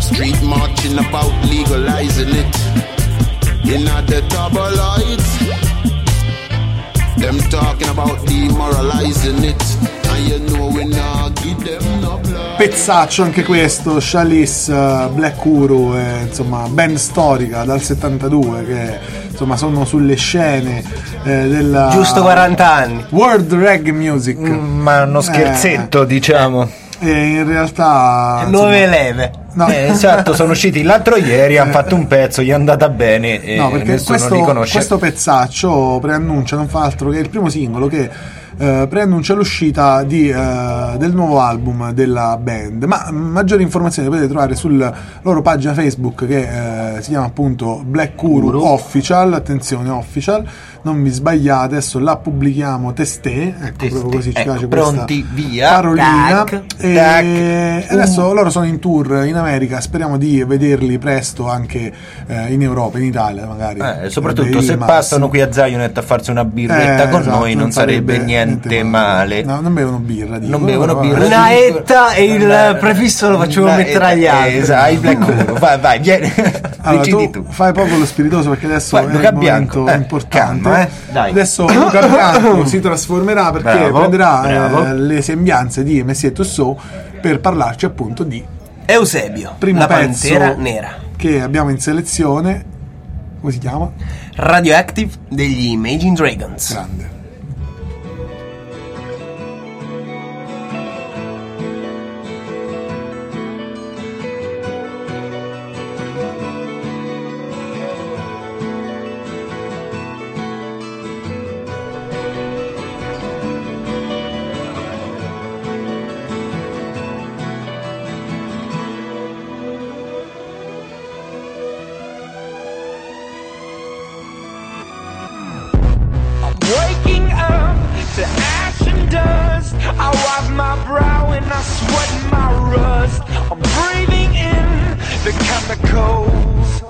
Street marching about legalizing it. In the tabloids, them talking about demoralizing it. And you know we not give them no blood. Pezzaccio anche questo, Chalice, Black Uhuru, insomma band storica dal 72 che insomma sono sulle scene della giusto 40 anni World Reggae Music, ma uno scherzetto diciamo. E in realtà nuove leve. No. Esatto, sono usciti l'altro ieri, hanno fatto un pezzo, gli è andata bene e no, perché nessuno li conosce. Questo pezzaccio preannuncia, non fa altro che il primo singolo che preannuncia l'uscita del nuovo album della band. Ma maggiori informazioni potete trovare sulla loro pagina Facebook che si chiama appunto Black Uhuru Official. Attenzione, Official, non vi sbagliate, adesso la pubblichiamo testé, ecco, proprio così ci piace pronti, questa via parolina. tac. Adesso loro sono in tour in America, speriamo di vederli presto anche in Europa, in Italia magari, soprattutto se passano qui a Zionet a farsi una birretta con esatto, noi non sarebbe niente male. No, non bevono birra, dico. Non bevono birra. Una etta e il prefisso lo facciamo mettere agli altri. Esatto, i Black Uhuru. Vai, vieni. Allora, tu fai proprio lo spiritoso perché adesso è Luca un momento importante. Calma, dai. Adesso Luca Bianco si trasformerà perché prenderà le sembianze di Messier Tussauds per parlarci appunto di Eusebio, primo la pezzo pantera nera che abbiamo in selezione. Come si chiama? Radioactive degli Imagine Dragons. Grande. Waking up to ash and dust, I wipe my brow and I sweat my rust. I'm breathing in the chemicals.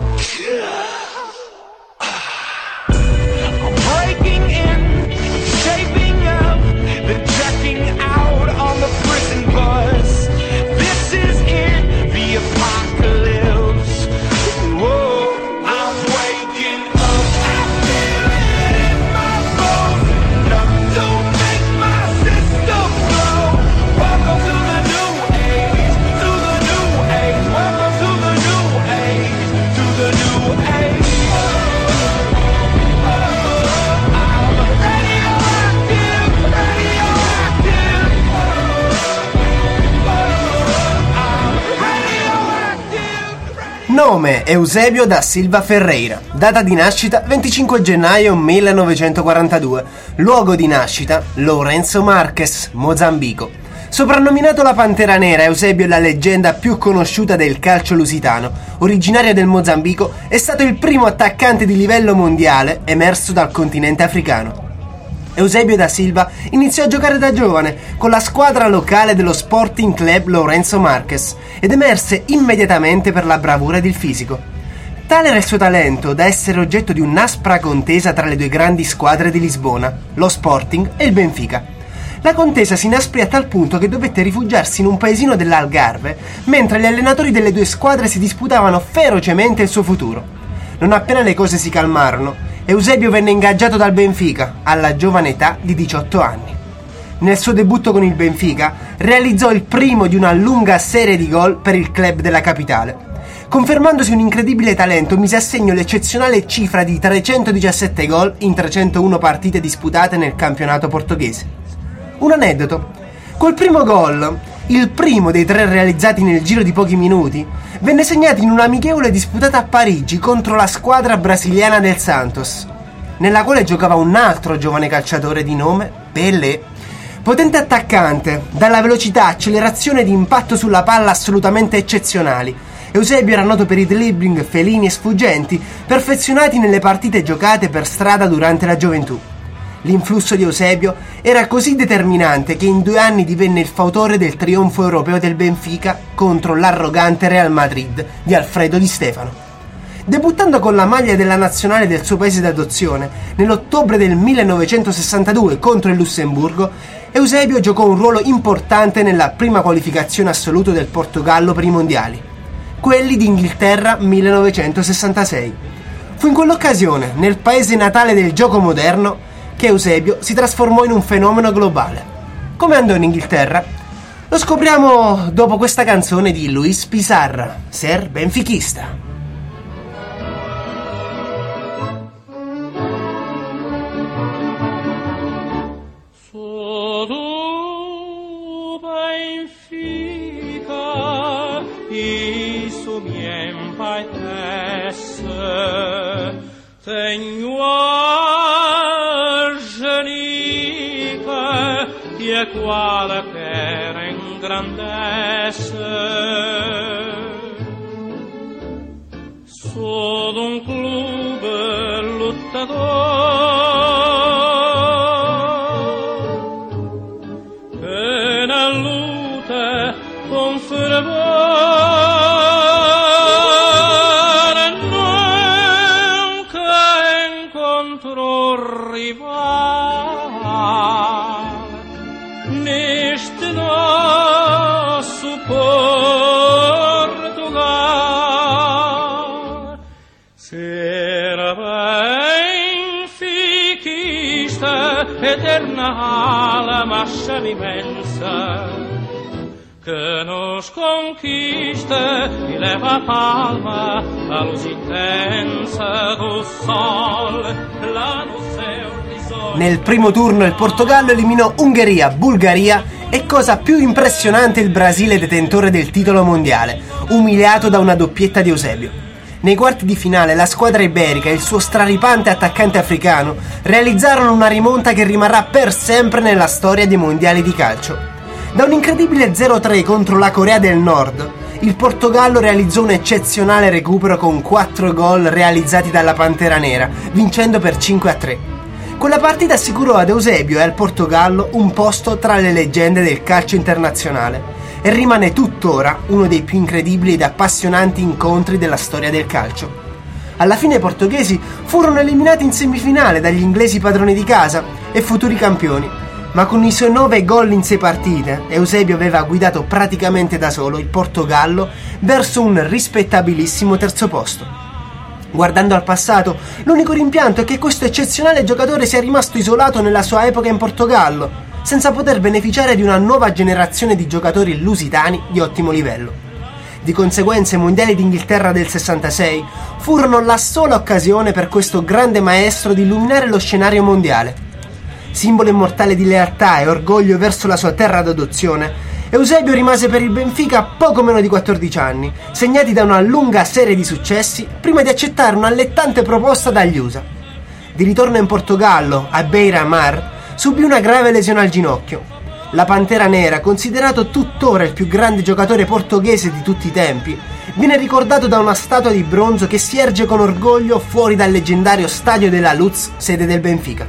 I'm breaking in, shaping up, then checking out on the prison bus. This is it, the apocalypse. Whoa, I'm waking up, I feel it in my bones. Enough to make my system blow. Welcome to the new age, to the new age. Welcome to the new age, to the new age. I'm radioactive, radioactive. I'm radioactive. Nome Eusebio da Silva Ferreira. Data di nascita 25 gennaio 1942. Luogo di nascita Lourenço Marques, Mozambico. Soprannominato la Pantera Nera, Eusebio è la leggenda più conosciuta del calcio lusitano. Originario del Mozambico, è stato il primo attaccante di livello mondiale emerso dal continente africano. Eusebio da Silva iniziò a giocare da giovane con la squadra locale dello Sporting Club Lourenço Marques ed emerse immediatamente per la bravura ed il fisico. Tale era il suo talento da essere oggetto di un'aspra contesa tra le due grandi squadre di Lisbona, lo Sporting e il Benfica. La contesa si inasprì a tal punto che dovette rifugiarsi in un paesino dell'Algarve mentre gli allenatori delle due squadre si disputavano ferocemente il suo futuro. Non appena le cose si calmarono, Eusebio venne ingaggiato dal Benfica alla giovane età di 18 anni. Nel suo debutto con il Benfica realizzò il primo di una lunga serie di gol per il club della capitale. Confermandosi un incredibile talento, mise a segno l'eccezionale cifra di 317 gol in 301 partite disputate nel campionato portoghese. Un aneddoto: col primo gol, il primo dei 3 realizzati nel giro di pochi minuti, venne segnato in un'amichevole disputata a Parigi contro la squadra brasiliana del Santos, nella quale giocava un altro giovane calciatore di nome Pelé. Potente attaccante, dalla velocità, accelerazione ed impatto sulla palla assolutamente eccezionali, Eusebio era noto per i dribbling felini e sfuggenti, perfezionati nelle partite giocate per strada durante la gioventù. L'influsso di Eusebio era così determinante che in 2 anni divenne il fautore del trionfo europeo del Benfica contro l'arrogante Real Madrid di Alfredo Di Stefano. Debuttando con la maglia della nazionale del suo paese d'adozione nell'ottobre del 1962 contro il Lussemburgo, Eusebio giocò un ruolo importante nella prima qualificazione assoluta del Portogallo per i mondiali. quelli d'Inghilterra 1966. Fu in quell'occasione, nel paese natale del gioco moderno, che Eusebio si trasformò in un fenomeno globale. Come andò in Inghilterra? Lo scopriamo dopo questa canzone di Luis Pizarra, Ser benfichista. Quale per ingrandesse solo un club lottador che nella lutte con fervore nunca incontrò rivale. Neste nosso Portugal será benfiquista, eterna alma immensa que nos conquista e leva a palma a luz intensa do sol lá no céu. Nel primo turno il Portogallo eliminò Ungheria, Bulgaria e, cosa più impressionante, il Brasile, detentore del titolo mondiale, umiliato da una doppietta di Eusebio. Nei quarti di finale la squadra iberica e il suo straripante attaccante africano realizzarono una rimonta che rimarrà per sempre nella storia dei mondiali di calcio. Da un incredibile 0-3 contro la Corea del Nord, il Portogallo realizzò un eccezionale recupero con 4 gol realizzati dalla Pantera Nera, vincendo per 5-3. Quella partita assicurò ad Eusebio e al Portogallo un posto tra le leggende del calcio internazionale e rimane tuttora uno dei più incredibili ed appassionanti incontri della storia del calcio. Alla fine i portoghesi furono eliminati in semifinale dagli inglesi padroni di casa e futuri campioni, ma con i suoi 9 gol in 6 partite Eusebio aveva guidato praticamente da solo il Portogallo verso un rispettabilissimo terzo posto. Guardando al passato, l'unico rimpianto è che questo eccezionale giocatore sia rimasto isolato nella sua epoca in Portogallo, senza poter beneficiare di una nuova generazione di giocatori lusitani di ottimo livello. Di conseguenza i mondiali d'Inghilterra del 66 furono la sola occasione per questo grande maestro di illuminare lo scenario mondiale. Simbolo immortale di lealtà e orgoglio verso la sua terra d'adozione, Eusebio rimase per il Benfica poco meno di 14 anni, segnati da una lunga serie di successi prima di accettare un'allettante proposta dagli USA. Di ritorno in Portogallo, a Beira Mar, subì una grave lesione al ginocchio. La Pantera Nera, considerato tuttora il più grande giocatore portoghese di tutti i tempi, viene ricordato da una statua di bronzo che si erge con orgoglio fuori dal leggendario Stadio della Luz, sede del Benfica.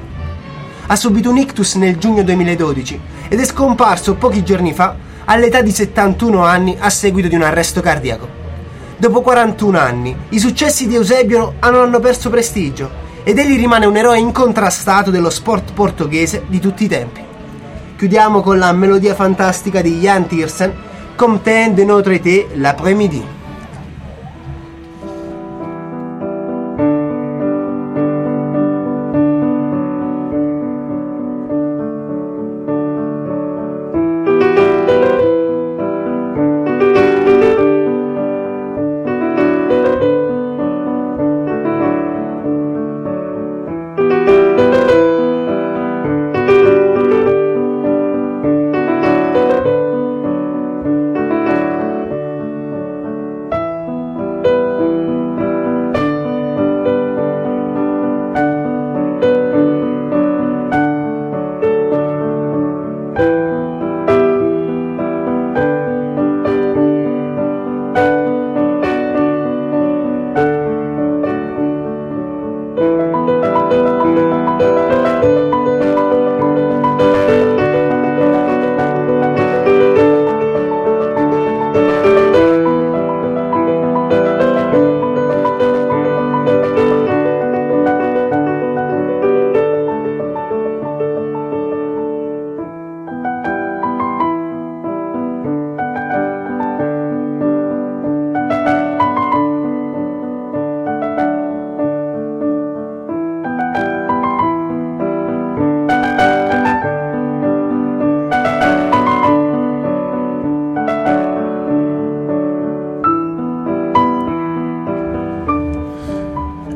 Ha subito un ictus nel giugno 2012 ed è scomparso pochi giorni fa all'età di 71 anni a seguito di un arresto cardiaco. Dopo 41 anni, i successi di Eusebio non hanno perso prestigio ed egli rimane un eroe incontrastato dello sport portoghese di tutti i tempi. Chiudiamo con la melodia fantastica di Jan Tiersen, Comme de notre été l'après-midi.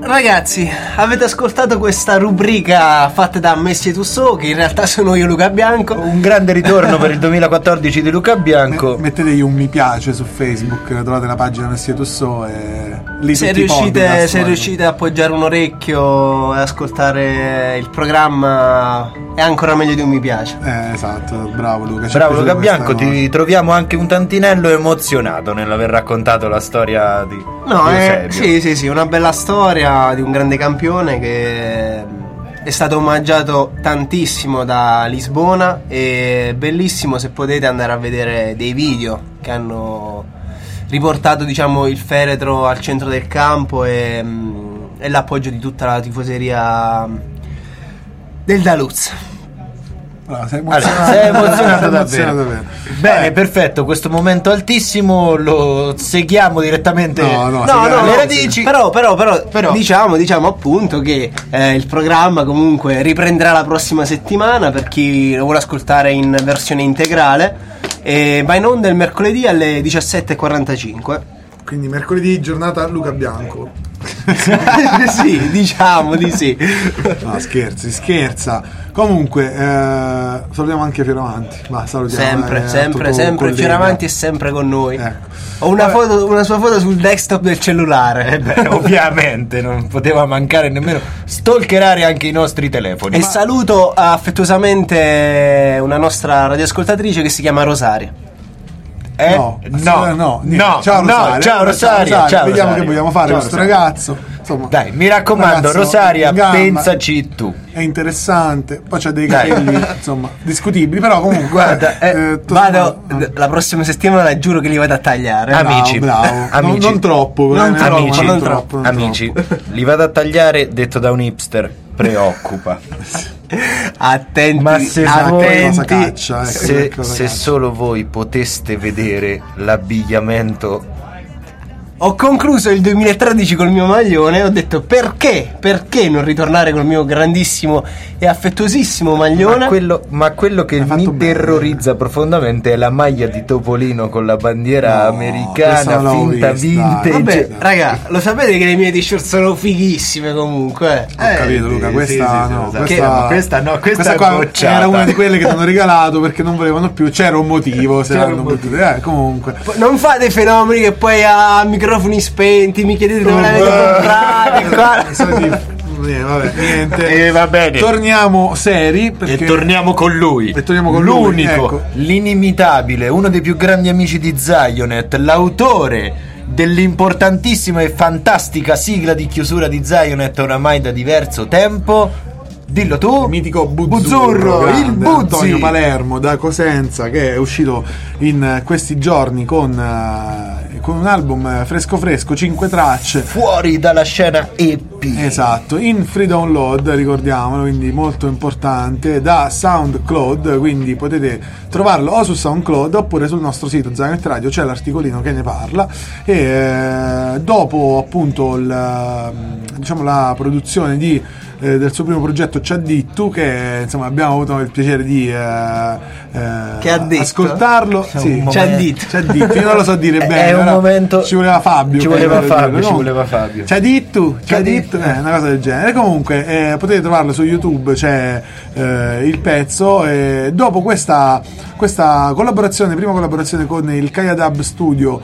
Ragazzi, avete ascoltato questa rubrica fatta da Messi e Tussò, che in realtà sono io, Luca Bianco. Un grande ritorno per il 2014 di Luca Bianco. Mettetegli un mi piace su Facebook, trovate la pagina Messi e Tussò e lì se riuscite a appoggiare un orecchio e ascoltare il programma è ancora meglio di un mi piace. Esatto, bravo Luca. Bravo Luca Bianco, ti troviamo anche un tantinello emozionato nell'aver raccontato la storia di Eusebio. Sì, una bella storia di un grande campione che è stato omaggiato tantissimo da Lisbona, e bellissimo se potete andare a vedere dei video che hanno riportato, diciamo, il feretro al centro del campo e l'appoggio di tutta la tifoseria del Daluz. Sei emozionato davvero. Bene, perfetto, questo momento altissimo lo seguiamo direttamente alle radici. Però diciamo appunto che il programma comunque riprenderà la prossima settimana per chi lo vuole ascoltare in versione integrale, e va in onda il mercoledì alle 17:45. Quindi mercoledì giornata Luca Bianco. Sì, diciamo di sì. No, scherza. Comunque salutiamo anche Fioravanti. Sempre Fioravanti è sempre con noi. Ho una sua foto sul desktop del cellulare. Ovviamente non poteva mancare nemmeno stalkerare anche i nostri telefoni. E saluto affettuosamente una nostra radioascoltatrice che si chiama Rosaria. No. Ciao Rosaria. Vediamo che vogliamo fare questo ragazzo. Insomma, dai, mi raccomando, Rosaria, pensaci tu. È interessante. Poi c'ha dei capelli, insomma, discutibili. Però comunque, guarda, la prossima settimana giuro che li vado a tagliare. Amici, non troppo. Amici, li vado a tagliare, detto da un hipster. Preoccupa. Attenti, ma se solo voi poteste vedere l'abbigliamento. Ho concluso il 2013 col mio maglione e ho detto perché non ritornare col mio grandissimo e affettuosissimo maglione. Ma quello che mi terrorizza profondamente è la maglia di Topolino con la bandiera americana finta vintage. Vabbè, raga, lo sapete che le mie t-shirt sono fighissime comunque. Ho capito, Luca, questa qua bocciata. Era una di quelle che ti hanno regalato perché non volevano più, c'era un motivo, comunque. Non fate fenomeni che poi a microfoni spenti mi chiedete dove l'avete comprate. Vabbè, niente. Va bene. Torniamo seri e torniamo con lui. L'unico, ecco, l'inimitabile, uno dei più grandi amici di Zionet, l'autore dell'importantissima e fantastica sigla di chiusura di Zionet oramai da diverso tempo. Dillo tu. Il mitico Buzzurro, il Buzzi. Antonio Palermo da Cosenza, che è uscito in questi giorni con un album fresco, 5 tracce, fuori dalla scena EP. Esatto, in free download, ricordiamolo, quindi molto importante, da SoundCloud, quindi potete trovarlo o su SoundCloud oppure sul nostro sito Zionet Radio, c'è l'articolino che ne parla. E dopo appunto la produzione del suo primo progetto Ciaddittu, che insomma abbiamo avuto il piacere di ascoltarlo. Sì, Ciaddittu, io non lo so dire bene. È un momento. Ci voleva Fabio. Ci voleva Fabio. Ciaddittu, una cosa del genere. Comunque potete trovarlo su YouTube, c'è il pezzo. Dopo questa prima collaborazione con il Kaya Dub Studio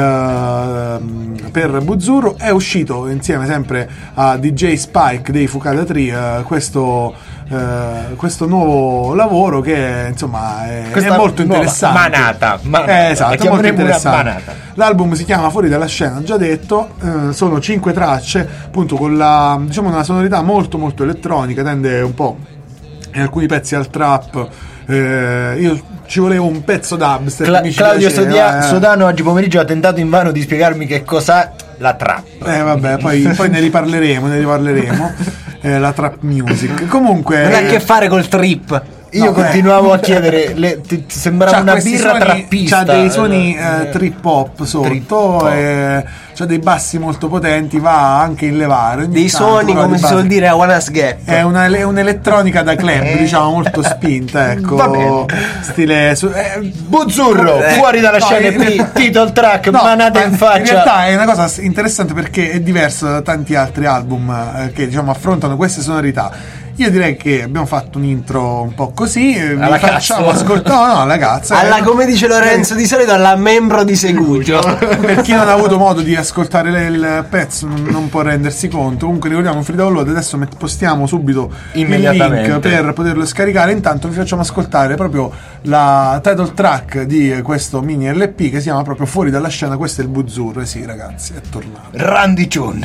per Buzzurro, è uscito insieme sempre a DJ Spike dei Fukada Tree questo nuovo lavoro che insomma è molto interessante. Manata. Esatto, molto interessante. L'album si chiama Fuori dalla scena, già detto, sono 5 tracce, appunto con una sonorità molto molto elettronica, tende un po' in alcuni pezzi al trap. Io ci volevo un pezzo dubstep. Claudio Sodano oggi pomeriggio ha tentato invano di spiegarmi che cos'è la trap. Vabbè, poi ne riparleremo. La trap music. Comunque non ha a che fare col trip. Io continuavo a chiedere, sembrava una birra trappista. C'ha dei suoni trip hop sotto, c'ha dei bassi molto potenti, va anche in levare. Dei suoni, come si suol dire, a One Us Gap. È un'elettronica da club, diciamo, molto spinta, ecco. Va bene. Stile Buzzurro, fuori dalla scena, title track, manata in faccia. In realtà è una cosa interessante perché è diverso da tanti altri album che, diciamo, affrontano queste sonorità. Io direi che abbiamo fatto un intro un po' così. Alla facciamo ascoltare. No, alla cazzo. Come dice Lorenzo di solito, alla membro di Segugio. Per chi non ha avuto modo di ascoltare il pezzo, non può rendersi conto. Comunque ricordiamo Free Download. Adesso postiamo subito il link per poterlo scaricare. Intanto vi facciamo ascoltare proprio la title track di questo mini LP che si chiama proprio Fuori dalla scena. Questo è il Buzzurro. E sì, ragazzi, è tornato Randy Chun.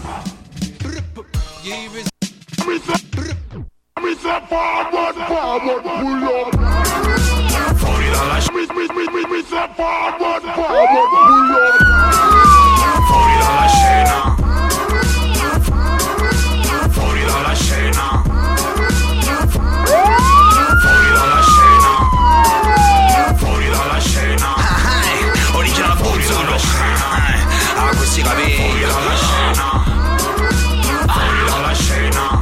Forward, pull up. Fuori dalla scena. Forward, pull up. Fuori dalla scena. Fuori dalla scena. Fuori dalla scena. Fuori dalla scena. Original Buzzurro. Ah, questi capelli. Fuori dalla scena. Fuori dalla scena.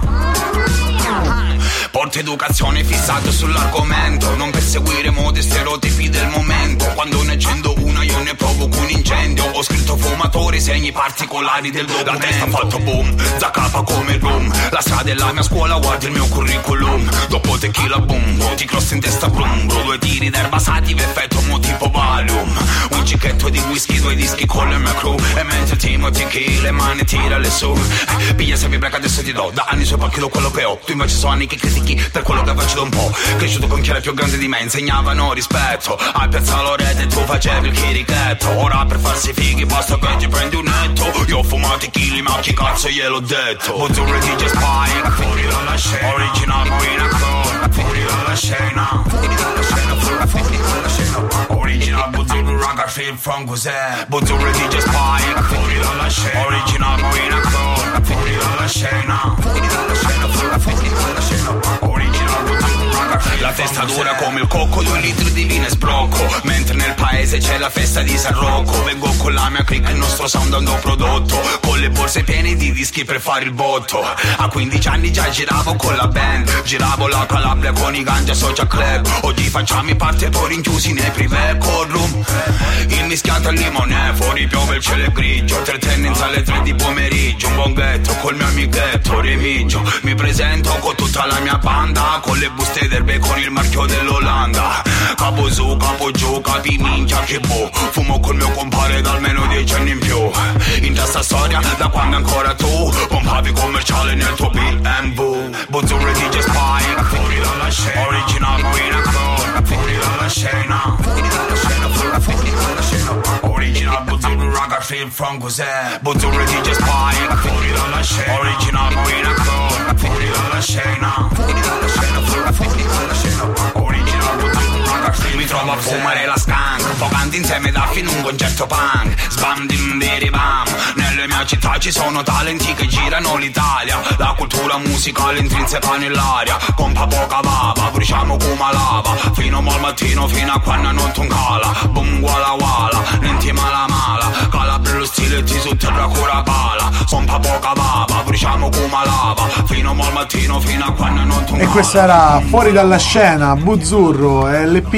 Porto educazione fissato sull'argomento, non perseguire modi e stereotipi del momento. Quando ne accendo una io ne provoco un incendio. Ho scritto fumatori, segni particolari del documento. La testa ha fatto boom, zaccapa come il boom. La strada è la mia scuola, guarda il mio curriculum. Dopo tequila boom, ti cross in testa brum. 2 tiri d'erba sativa, effetto mo tipo Valium. Un cicchetto di whisky, 2 dischi con le mie crew. E mentre Timothy chi le mani tira le su. Piglia se vi break adesso ti do. Da anni sui palchi do quello che ho. Tu invece so anni che critichi per quello che faccio da un po'. Cresciuto con chi era più grande di me, insegnavano rispetto. A Piazza Loreto e tu facevi il chirichetto. Ora per farsi fighi basta che ti prendi un netto. Io ho fumato i chili ma chi cazzo gliel'ho detto. Buzzurro e DJ Spike, fuori dalla scena. Original Marina Code, fuori dalla scena. Fuori dalla scena, fuori dalla scena. Original Buzzurro Raga Film from Cos'è. Buzzurro e DJ Spike, fuori dalla scena. Original Marina Code, fuori dalla scena. Fuori dalla scena, fuori dalla scena. Original Buzzurro Raga Film. La testa dura come il cocco, 2 litri di vino e sbrocco. Mentre nel paese c'è la festa di San Rocco. Vengo con la mia click, il nostro sound ando prodotto. Con le borse piene di dischi per fare il botto. A 15 anni già giravo con la band. Giravo la Calabria con i Ganja Social Club. Oggi facciamo i party rinchiusi nei privé col room. Il mischiato al limone, fuori piove il cielo è grigio. 3 tendenze alle 3 di pomeriggio. Un bonghetto col mio amichetto Remigio. Mi presento con tutta la mia banda. Con le buste d'erbe con il marchio dell'Olanda. Capo su, capo giù, capi minchia che boh. Fumo col mio compare da almeno 10 anni in più. In questa storia da quando ancora tu pompavi commerciale nel tuo BMW. Buzzurro e DJ Spike, fuori dalla scena. Original Marina Code, fuori dalla scena. Fuori dalla scena, fuori dalla scena. Original Buzzurro Raga Film from Cos'è. Buzzurro e DJ Spike, fuori dalla scena. Original Marina Code, fuori dalla scena. Fuori dalla scena, fuori dalla scena. Original Buzzurro Raga Film. Mi trovo a fumare la skunk, poc'anzi insieme da fino un concerto punk. Sbam dim biri bam. Nelle mie città ci sono talenti che girano l'Italia. La cultura musicale intrinseca nell'aria. Pompa poca bava, bruciamo come lava. Fino al mattino, fino a quando non tu cala. Boom wala wala, nenti mala mala. Calabria lo stile ti su terra cura pala. Pompa poca bava, bruciamo come lava. Fino al mattino, fino a quando non tu cala. E questa era Fuori dalla scena, Buzzurro, LP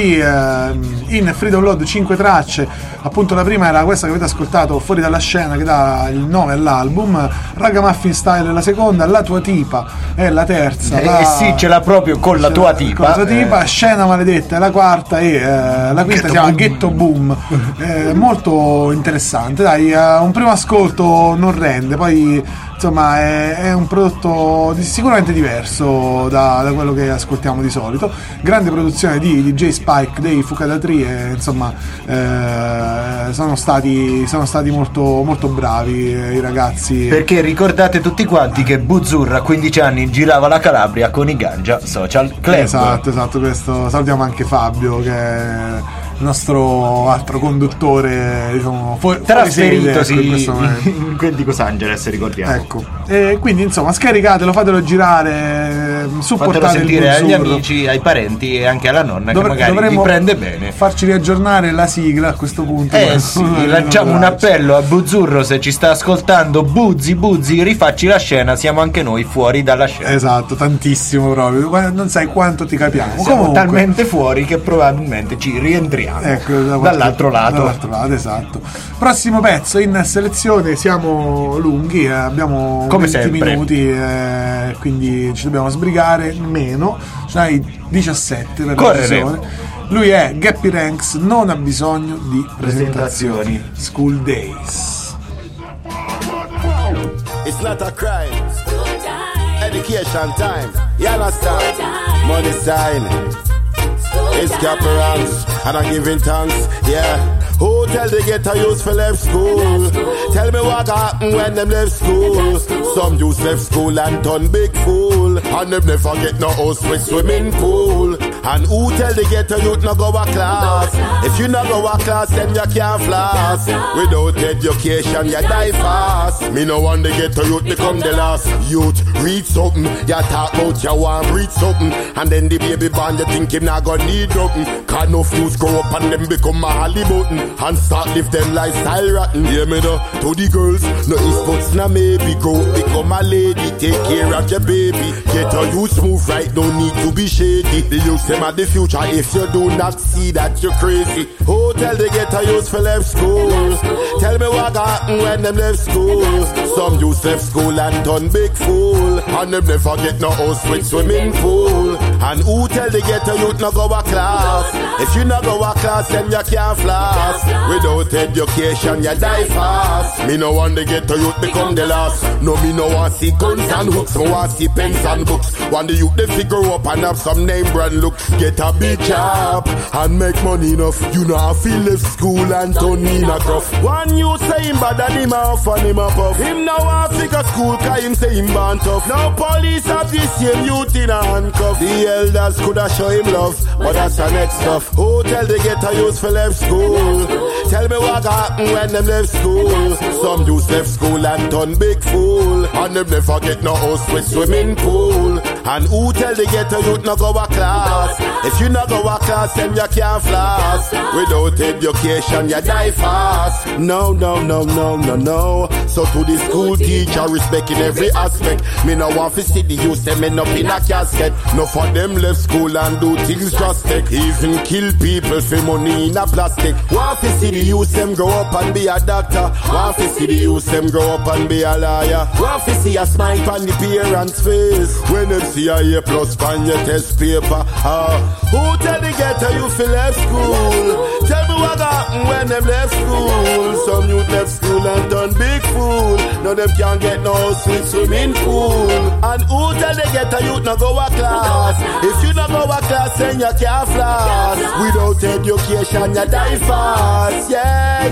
in Free Download, 5 tracce. Appunto la prima era questa che avete ascoltato, Fuori dalla scena, che dà il nome all'album. Ragamuffin Style è la seconda, La tua tipa è la terza. Sì, ce l'ha proprio con la tua tipa. Con la tua tipa, Scena maledetta è la quarta e la quinta si chiama Ghetto Boom. Molto interessante, dai, un primo ascolto non rende, poi insomma è un prodotto sicuramente diverso da quello che ascoltiamo di solito. Grande produzione di DJ Spike, dei Fukada Tree, insomma sono stati molto, molto bravi i ragazzi. Perché ricordate tutti quanti che Buzzurro a 15 anni girava la Calabria con i Ganja Social Club. Esatto, questo salutiamo anche Fabio che nostro altro conduttore, diciamo, trasferitosi in Los Angeles, ricordiamo. Ecco, e quindi insomma scaricatelo, fatelo girare, supportate, fatelo sentire agli amici, ai parenti e anche alla nonna, che magari vi prende bene. Farci riaggiornare la sigla a questo punto. Sì, lanciamo un appello a Buzzurro, se ci sta ascoltando. Buzzi, rifacci la scena, siamo anche noi fuori dalla scena. Esatto, tantissimo proprio, non sai quanto ti capiamo. Siamo talmente fuori che probabilmente ci rientriamo, ecco, dall'altro lato, esatto. Prossimo pezzo in selezione, siamo lunghi, abbiamo come 20 sempre minuti, quindi ci dobbiamo sbrigare meno, c'hai 17 per correre. Lui è Gappy Ranks, non ha bisogno di presentazioni. School Days. It's not a crime. Education time. You understand? Money sign. It's Gappy Ranks, and I'm giving thanks. Yeah. Who tell the ghetto youths for left school? Tell me what happened when them left school. Some youths left school and turn big fool, and them never get no house with swimming pool. And who tell the ghetto youth no go a class? If you no go a class, then you can't floss. Without education, you die fast. Me no want the ghetto youth become the last. Youth, read something. You talk about you want read something, and then the baby born, you think him not gonna need nothing. Cause no youths grow up and them become a Holly button and start live them lifestyle rotten. Hear me now, to the girls, no ifs buts, no maybe. Grow up, become a lady, take care of your baby. Get a youth move right, don't need to be shady. The youth them at the future, if you do not see that you're crazy. Oh, tell the get a youth for left school. Tell me what happened when them left school. Some youth left school and turn big fool, and them never get no house with swimming pool. And who tell the get a youth no go a class? If you no go a class, then you can't floss. Without education, you die fast. Me no want to get to youth become the last. No, me no want see guns and hooks. Me want see pens and books. Want the youth they figure up and have some name brand look. Get a big job and make money enough. You know I feel left school and turn in a gruff. One you say him bad and him off and him a puff. Him now want figure school cause him say him born tough. Now police have the same youth in a handcuff. The elders coulda show him love, but that's the next stuff. Who tell they get a youth for left school? Tell me what happened when them left school. Some youths left school and turn big fool, and them never get no house with swimming pool. And who tell the ghetto youth no go a class? If you no go a class, then you can't floss. Without education, you die fast. No. So to the school teacher, respecting every aspect. Me no want to see the youth them end up in a casket. No for them left school and do things drastic. Even kill people for money in a plastic. Want to see the youth them grow up and be a doctor. Want to see the youth them grow up and be a lawyer. Want to see a smile on the parents' face when them see a A+ on your test paper. Who tell the ghetto you feel left school? Tell me what happened when them left school. Some youth left school and done big fool. Now them can't get no sweet swimming pool. And who tell the ghetto youth no go a class? If you no go a class, then you can't floss. Without education, you die fast. Yeah.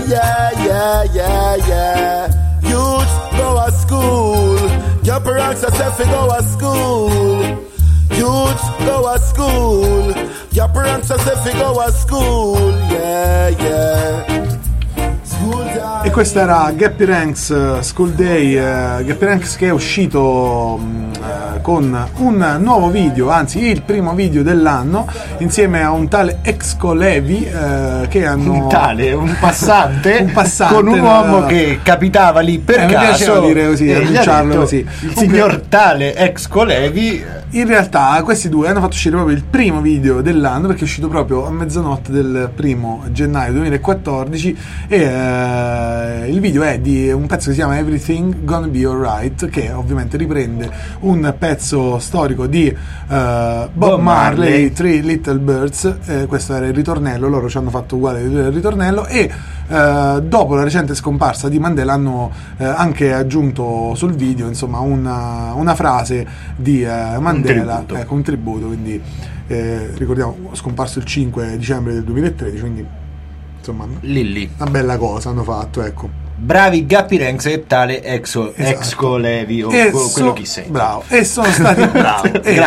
Youth go a school. Your parents yourself go a school. Youth go a school. Your parents yourself go a school. Yeah. E questo era Gappy Ranks, School Day. Gappy Ranks che è uscito con un nuovo video, anzi il primo video dell'anno, insieme a un tale Exco Levi che hanno un passante con un uomo che capitava lì per caso, dire così, annunciarlo così. Il signor tale Exco Levi. In realtà questi due hanno fatto uscire proprio il primo video dell'anno, perché è uscito proprio a mezzanotte del 1 gennaio 2014 e il video è di un pezzo che si chiama Everything Gonna Be Alright, che ovviamente riprende un pezzo storico di Bob Marley, Three Little Birds. Questo era il ritornello, loro ci hanno fatto uguale il ritornello, e dopo la recente scomparsa di Mandela hanno anche aggiunto sul video, insomma, una frase di Mandela, un tributo, quindi ricordiamo, scomparso il 5 dicembre del 2013, quindi insomma Lilli, una bella cosa hanno fatto, ecco. bravi Gappi Ranks e tale Exco Levi o quello chi sei. Bravo. E sono stati bravi.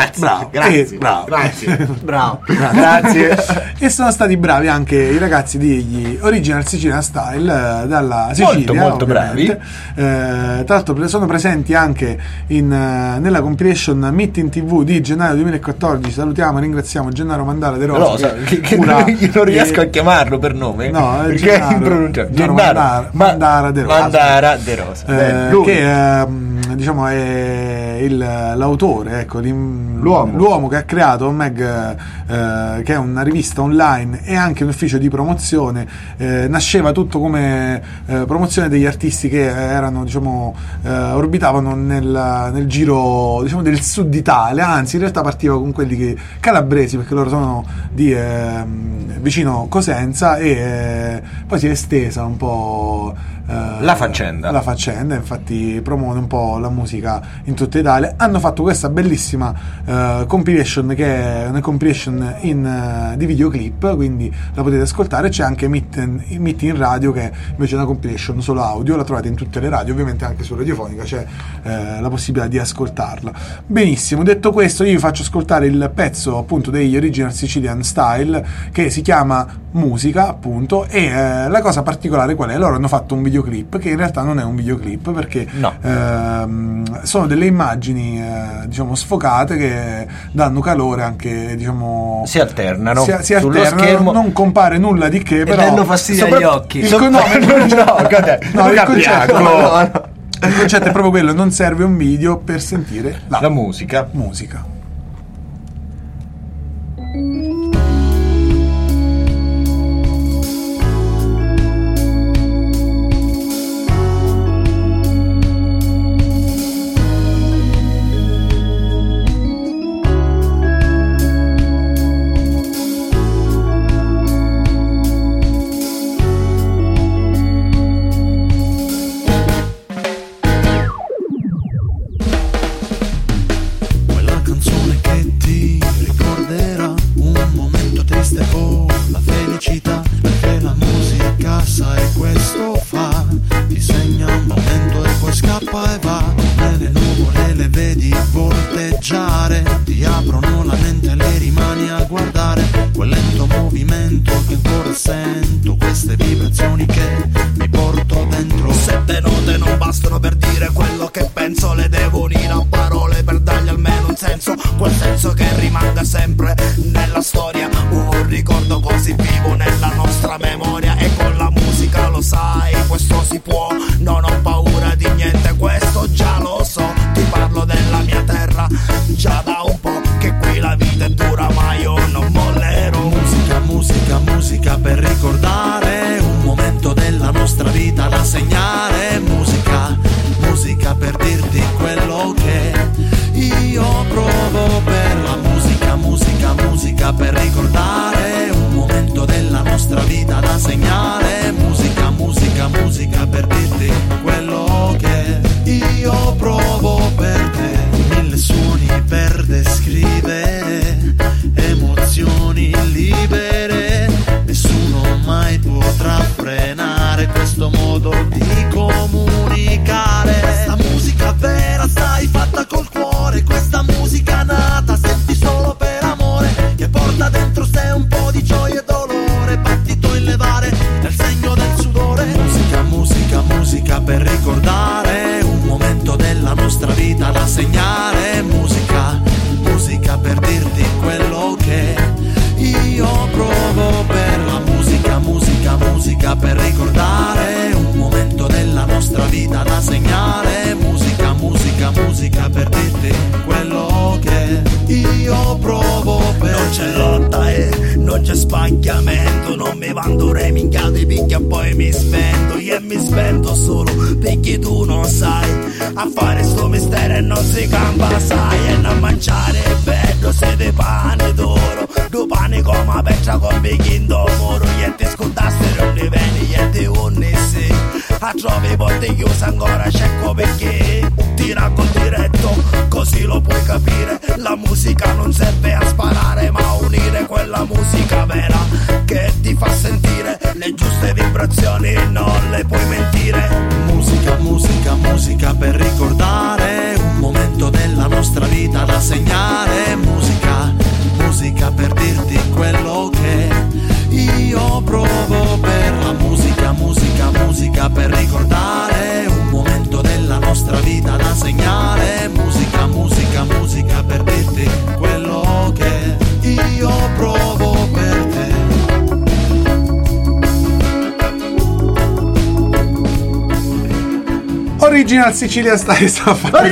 Grazie. E sono stati bravi anche i ragazzi degli Original Sicilian Style dalla Sicilia. Molto bravi. Tra l'altro sono presenti anche nella compilation Meet in TV di gennaio 2014. Salutiamo e ringraziamo Gennaro Mandara De Rosa. Che io non riesco a chiamarlo per nome. No, perché è impronunciabile. Gennaro Mandara De Rosa. Mandara De Rosa. Che diciamo è l'autore, ecco, l'uomo che ha creato Meg, che è una rivista online e anche un ufficio di promozione. Nasceva tutto come promozione degli artisti che erano, diciamo, orbitavano nel giro, diciamo, del sud Italia, anzi in realtà partiva con quelli calabresi, perché loro sono di vicino Cosenza, e poi si è estesa un po' la faccenda, infatti promuove un po' la musica in tutta Italia. Hanno fatto questa bellissima compilation, che è una compilation di videoclip, quindi la potete ascoltare. C'è anche Meet in Radio, che invece è una compilation solo audio, la trovate in tutte le radio, ovviamente anche su Radiofonica c'è la possibilità di ascoltarla. Benissimo, detto questo, io vi faccio ascoltare il pezzo appunto degli Original Sicilian Style, che si chiama Musica, appunto, e la cosa particolare qual è? Loro hanno fatto un videoclip che in realtà non è un videoclip, perché sono delle immagini diciamo sfocate, che danno calore, anche diciamo si alternano sullo schermo, non compare nulla di che, però danno fastidio agli occhi. Il concetto è proprio quello, non serve un video per sentire la musica. La musica non serve a sparare, ma a unire quella musica vera che ti fa sentire le giuste vibrazioni non le puoi mentire. Musica, musica, musica per ricordare un momento della nostra vita da segnare. Musica, musica per dirti quello che io provo per la musica, musica, musica per ricordare un momento della nostra vita da segnare. Musica, musica, musica per dirti quello che io provo per te. Original Sicilia Style sta a fare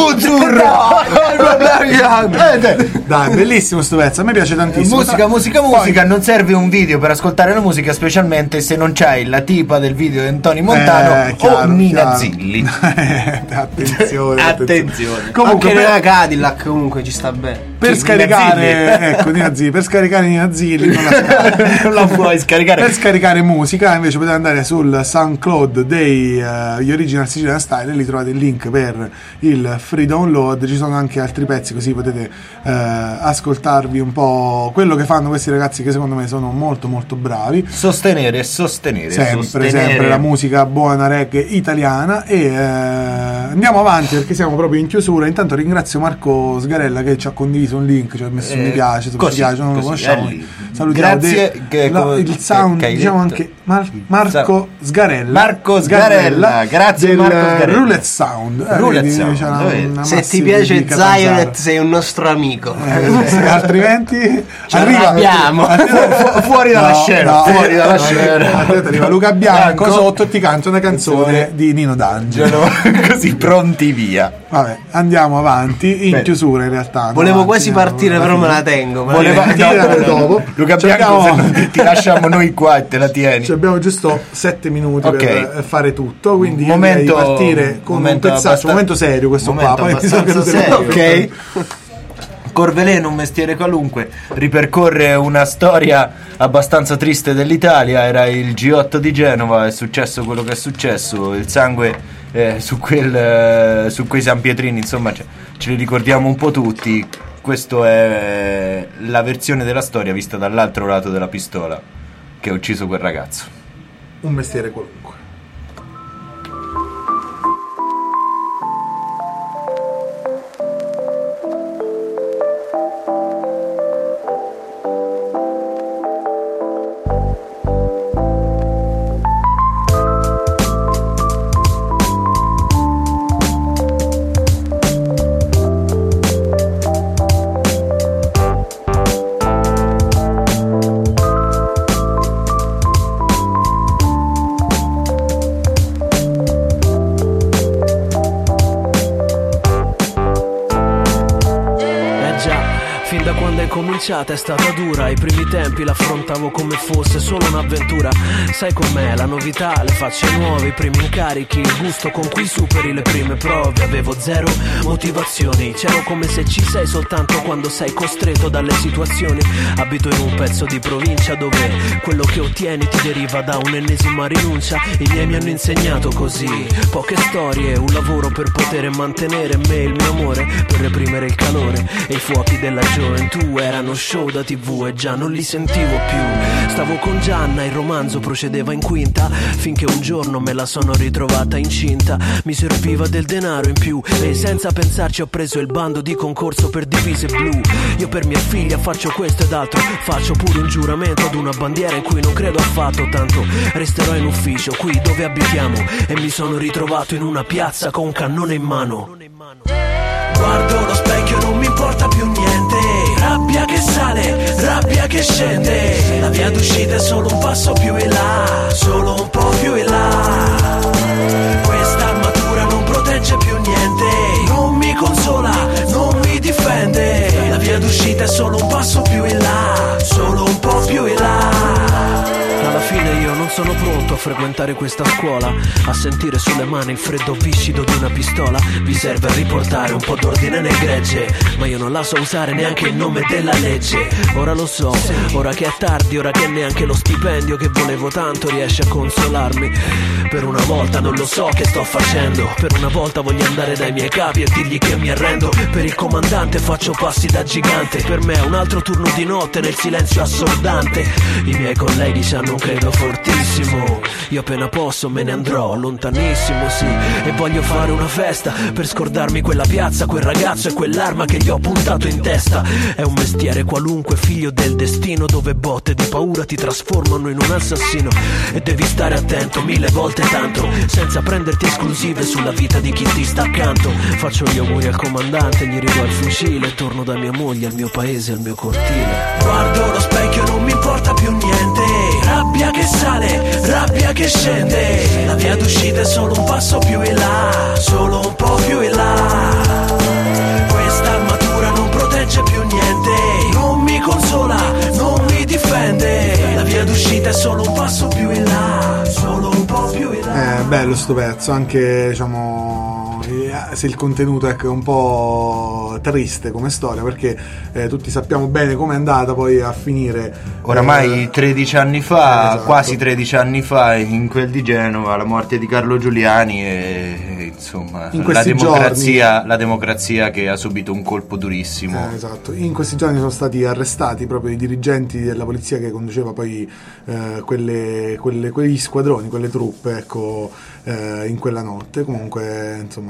dai, bellissimo sto pezzo, a me piace tantissimo. Musica, non serve un video per ascoltare la musica, specialmente se non c'hai la tipa del video di Tony Montano o Nina Zilli. Attenzione. Comunque anche nella Cadillac comunque ci sta bene. Per scaricare Nina Zilli, per scaricare Nina Zilli non la puoi scaricare. Per scaricare musica invece potete andare sul SoundCloud degli Original Sicilia Style e lì trovate il link per il free download. Ci sono anche altri pezzi, così potete ascoltarvi un po' quello che fanno questi ragazzi, che secondo me sono molto molto bravi. Sostenere sempre la musica buona reggae italiana. E andiamo avanti perché siamo proprio in chiusura. Intanto ringrazio Marco Sgarella che ci ha condiviso un link, ci ha messo un mi piace, se ci piace non lo conosciamo. Salutiamo il sound, diciamo anche Marco Sgarella. Grazie del Marco Sgarella. Roulette Sound. Se ti piace Zionet sei un nostro amico. Altrimenti arriviamo fuori dalla scena. Arriva Luca Bianco sotto e ti canta una canzone di Nino D'Angelo. Così pronti via. Vabbè, andiamo avanti in chiusura in realtà. Volevo quasi partire, però me la tengo. Dopo. Luca Bianco, ti lasciamo noi qua e te la tieni. Abbiamo giusto 7 minuti per fare tutto, quindi momento, direi partire con un pezzaccio, momento serio questo qua. Poi ok. Corveleno, un mestiere qualunque, ripercorre una storia abbastanza triste dell'Italia. Era il G8 di Genova, è successo quello che è successo, il sangue su quei San Pietrini, insomma ce li ricordiamo un po' tutti. Questa è la versione della storia vista dall'altro lato della pistola che ha ucciso quel ragazzo. Un mestiere qualunque. È stata dura, ai primi tempi l'affrontavo come fosse solo un'avventura. Sai com'è, la novità, le facce nuove, i primi incarichi, il gusto con cui superi le prime prove. Avevo zero motivazioni, c'ero come se ci sei soltanto quando sei costretto dalle situazioni. Abito in un pezzo di provincia dove quello che ottieni ti deriva da un'ennesima rinuncia. I miei mi hanno insegnato così, poche storie, un lavoro per poter mantenere me e il mio amore, per reprimere il calore e i fuochi della gioventù. Erano show da TV e già non li sentivo più. Stavo con Gianna, il romanzo procedeva in quinta, finché un giorno me la sono ritrovata incinta. Mi serviva del denaro in più e senza pensarci ho preso il bando di concorso per divise blu. Io per mia figlia faccio questo ed altro, faccio pure un giuramento ad una bandiera in cui non credo affatto. Tanto resterò in ufficio qui dove abitiamo e mi sono ritrovato in una piazza con un cannone in mano. Guardo lo specchio, non mi importa più niente. Rabbia che sale, rabbia che scende. La via d'uscita è solo un passo più in là, solo un po' più in là. Questa armatura non protegge più niente, non mi consola, non mi difende. La via d'uscita è solo un passo più in là, solo un po' più in là. Alla fine io non sono pronto a frequentare questa scuola, a sentire sulle mani il freddo viscido di una pistola. Vi serve a riportare un po' d'ordine nel gregge, ma io non la so usare neanche in nome della legge. Ora lo so, ora che è tardi, ora che neanche lo stipendio che volevo tanto riesce a consolarmi. Per una volta non lo so che sto facendo, per una volta voglio andare dai miei capi e dirgli che mi arrendo. Per il comandante faccio passi da gigante, per me è un altro turno di notte nel silenzio assordante. I miei colleghi c'hanno un credo fortissimo, benissimo. Io appena posso me ne andrò lontanissimo, sì. E voglio fare una festa per scordarmi quella piazza, quel ragazzo e quell'arma che gli ho puntato in testa. È un mestiere qualunque, figlio del destino, dove botte di paura ti trasformano in un assassino. E devi stare attento 1000 volte tanto, senza prenderti esclusive sulla vita di chi ti sta accanto. Faccio gli auguri al comandante, gli rido il fucile, torno da mia moglie, al mio paese, al mio cortile. Guardo lo specchio, non mi importa più niente. Rabbia che sale, rabbia che scende. La via d'uscita è solo un passo più in là, solo un po' più in là. Questa armatura non protegge più niente, non mi consola, non mi difende. La via d'uscita è solo un passo più in là, solo un po' più in là. Bello sto pezzo, anche diciamo se il contenuto è un po' triste come storia, perché tutti sappiamo bene com'è andata poi a finire. Oramai 13 anni fa, esatto. Quasi 13 anni fa, in quel di Genova, la morte di Carlo Giuliani e insomma la democrazia che ha subito un colpo durissimo. Esatto, in questi giorni sono stati arrestati proprio i dirigenti della polizia che conduceva poi quegli squadroni, quelle truppe, ecco, in quella notte. Comunque insomma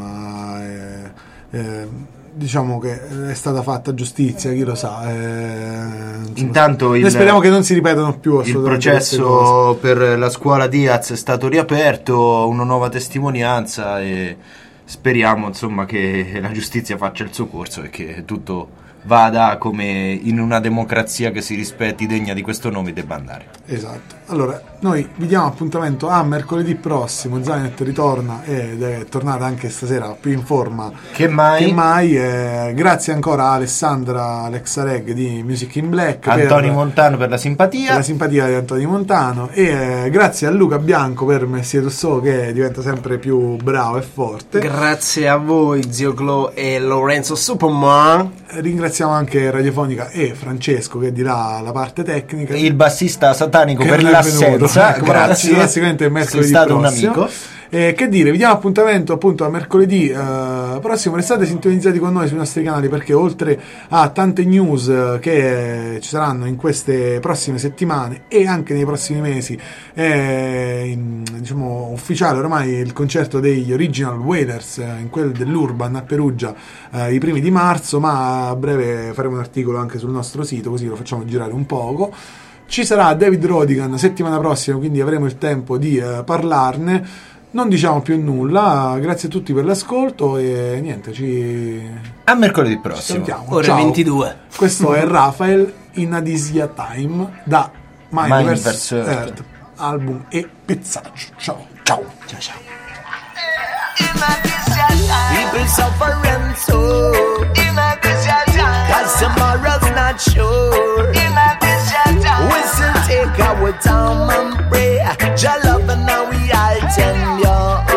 diciamo che è stata fatta giustizia, chi lo sa. Intanto noi speriamo che non si ripetano più il processo per la scuola Diaz è stato riaperto, una nuova testimonianza, e speriamo insomma che la giustizia faccia il suo corso e che tutto vada come in una democrazia che si rispetti, degna di questo nome, debba andare. Esatto. Allora, noi vi diamo appuntamento a mercoledì prossimo. Zanet ritorna ed è tornata anche stasera più in forma che mai. Grazie ancora a Alessandra Alexareg di Music in Black, Antonio Montano per la simpatia. Per la simpatia di Antonio Montano, e grazie a Luca Bianco per Messie Tussò, che diventa sempre più bravo e forte. Grazie a voi Zio Glo e Lorenzo Superman. Ringraziamo anche Radiofonica e Francesco che dirà la parte tecnica, il bassista satanico per l'assenza. Ecco, grazie, sicuramente mercoledì sei stato prossimo. Un amico. Che dire, vi diamo appuntamento appunto a mercoledì prossimo. Restate sintonizzati con noi sui nostri canali, perché oltre a tante news che ci saranno in queste prossime settimane e anche nei prossimi mesi, diciamo ufficiale ormai il concerto degli Original Wailers in quel dell'Urban a Perugia i primi di marzo, ma a breve faremo un articolo anche sul nostro sito, così lo facciamo girare un poco. Ci sarà David Rodigan settimana prossima, quindi avremo il tempo di parlarne. Non diciamo più nulla, grazie a tutti per l'ascolto e niente, a mercoledì prossimo, ore ciao. 22. Questo è Rafael in Adisia Time da Mind vs Earth, album e pezzaggio. Ciao. People suffering so in a cause tomorrow's not sure. We still take our time and pray. Jah love and now we all tender.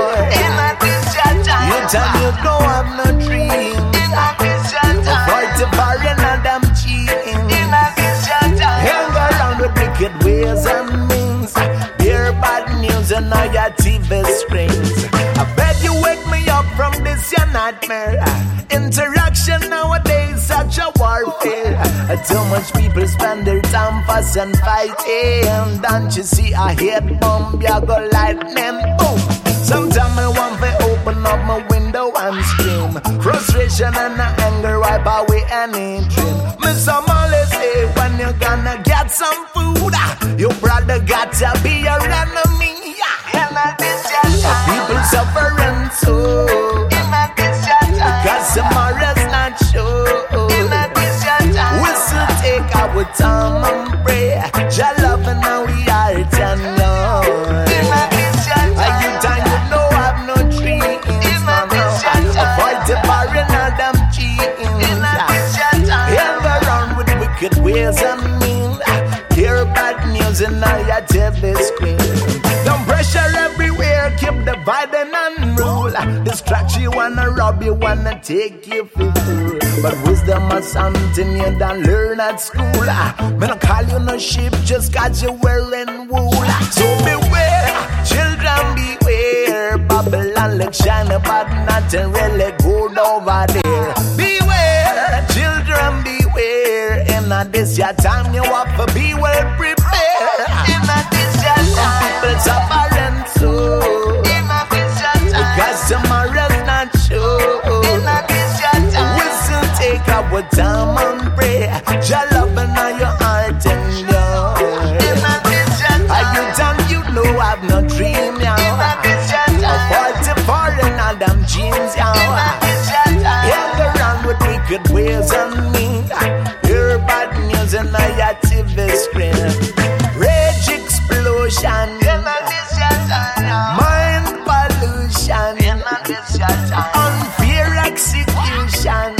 You tell you don't have no dreams. Fight the bar and them cheating. Hang around with wicked ways and means. Hear bad news and now your TV screens. I bet you wake me up from this your nightmare. Interaction nowadays such a warfare. Too much people spend their time fuss and fighting. Don't you see I hate bomb, ya go lightning, boom. Sometimes I want to open up my window and scream. Frustration and anger wipe away any dream. Mr. Molly say when you gonna get some food, your brother got to be your enemy. People suffering so cause tomorrow's not sure. We still take our time and pray. Jah love and now we are tender. You time you know have no dreams. Avoid the bar and all them cheating. Hang around with wicked ways and mean. Hear bad news and now you tell the screen. Don't pressure everywhere, keep dividing and rule. Distract you, wanna rob you, wanna take you for fool. But wisdom is something you don't learn at school. Me no call you no sheep just cause you're wearing wool. So beware, children beware. Babylon look shiny but nothing really good over there. Beware, children beware. In this your time you have to be well prepared. In this your time, people it's a barren soul. Because tomorrow's not sure. We still take our time and pray. Your love and your heart and yours. Are you done? You know I've no dream, yo. 44 and all them jeans, yo. Hang around with wicked ways on me. Hear bad news and I TV screen. Rage explosion. Mind pollution. Unfair execution.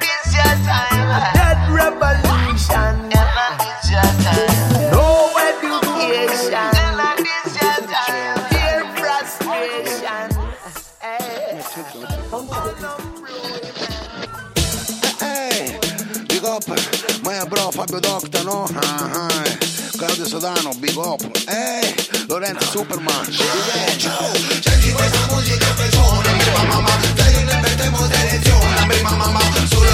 Dead revolution. No education. Fear frustration. Hey, big up, my bro Fabio Docta, no? Claudio Sodano, big up. Lorenzo Superman. Senti questa musica pressione, mamma, dai non invertemos direzione, mamma,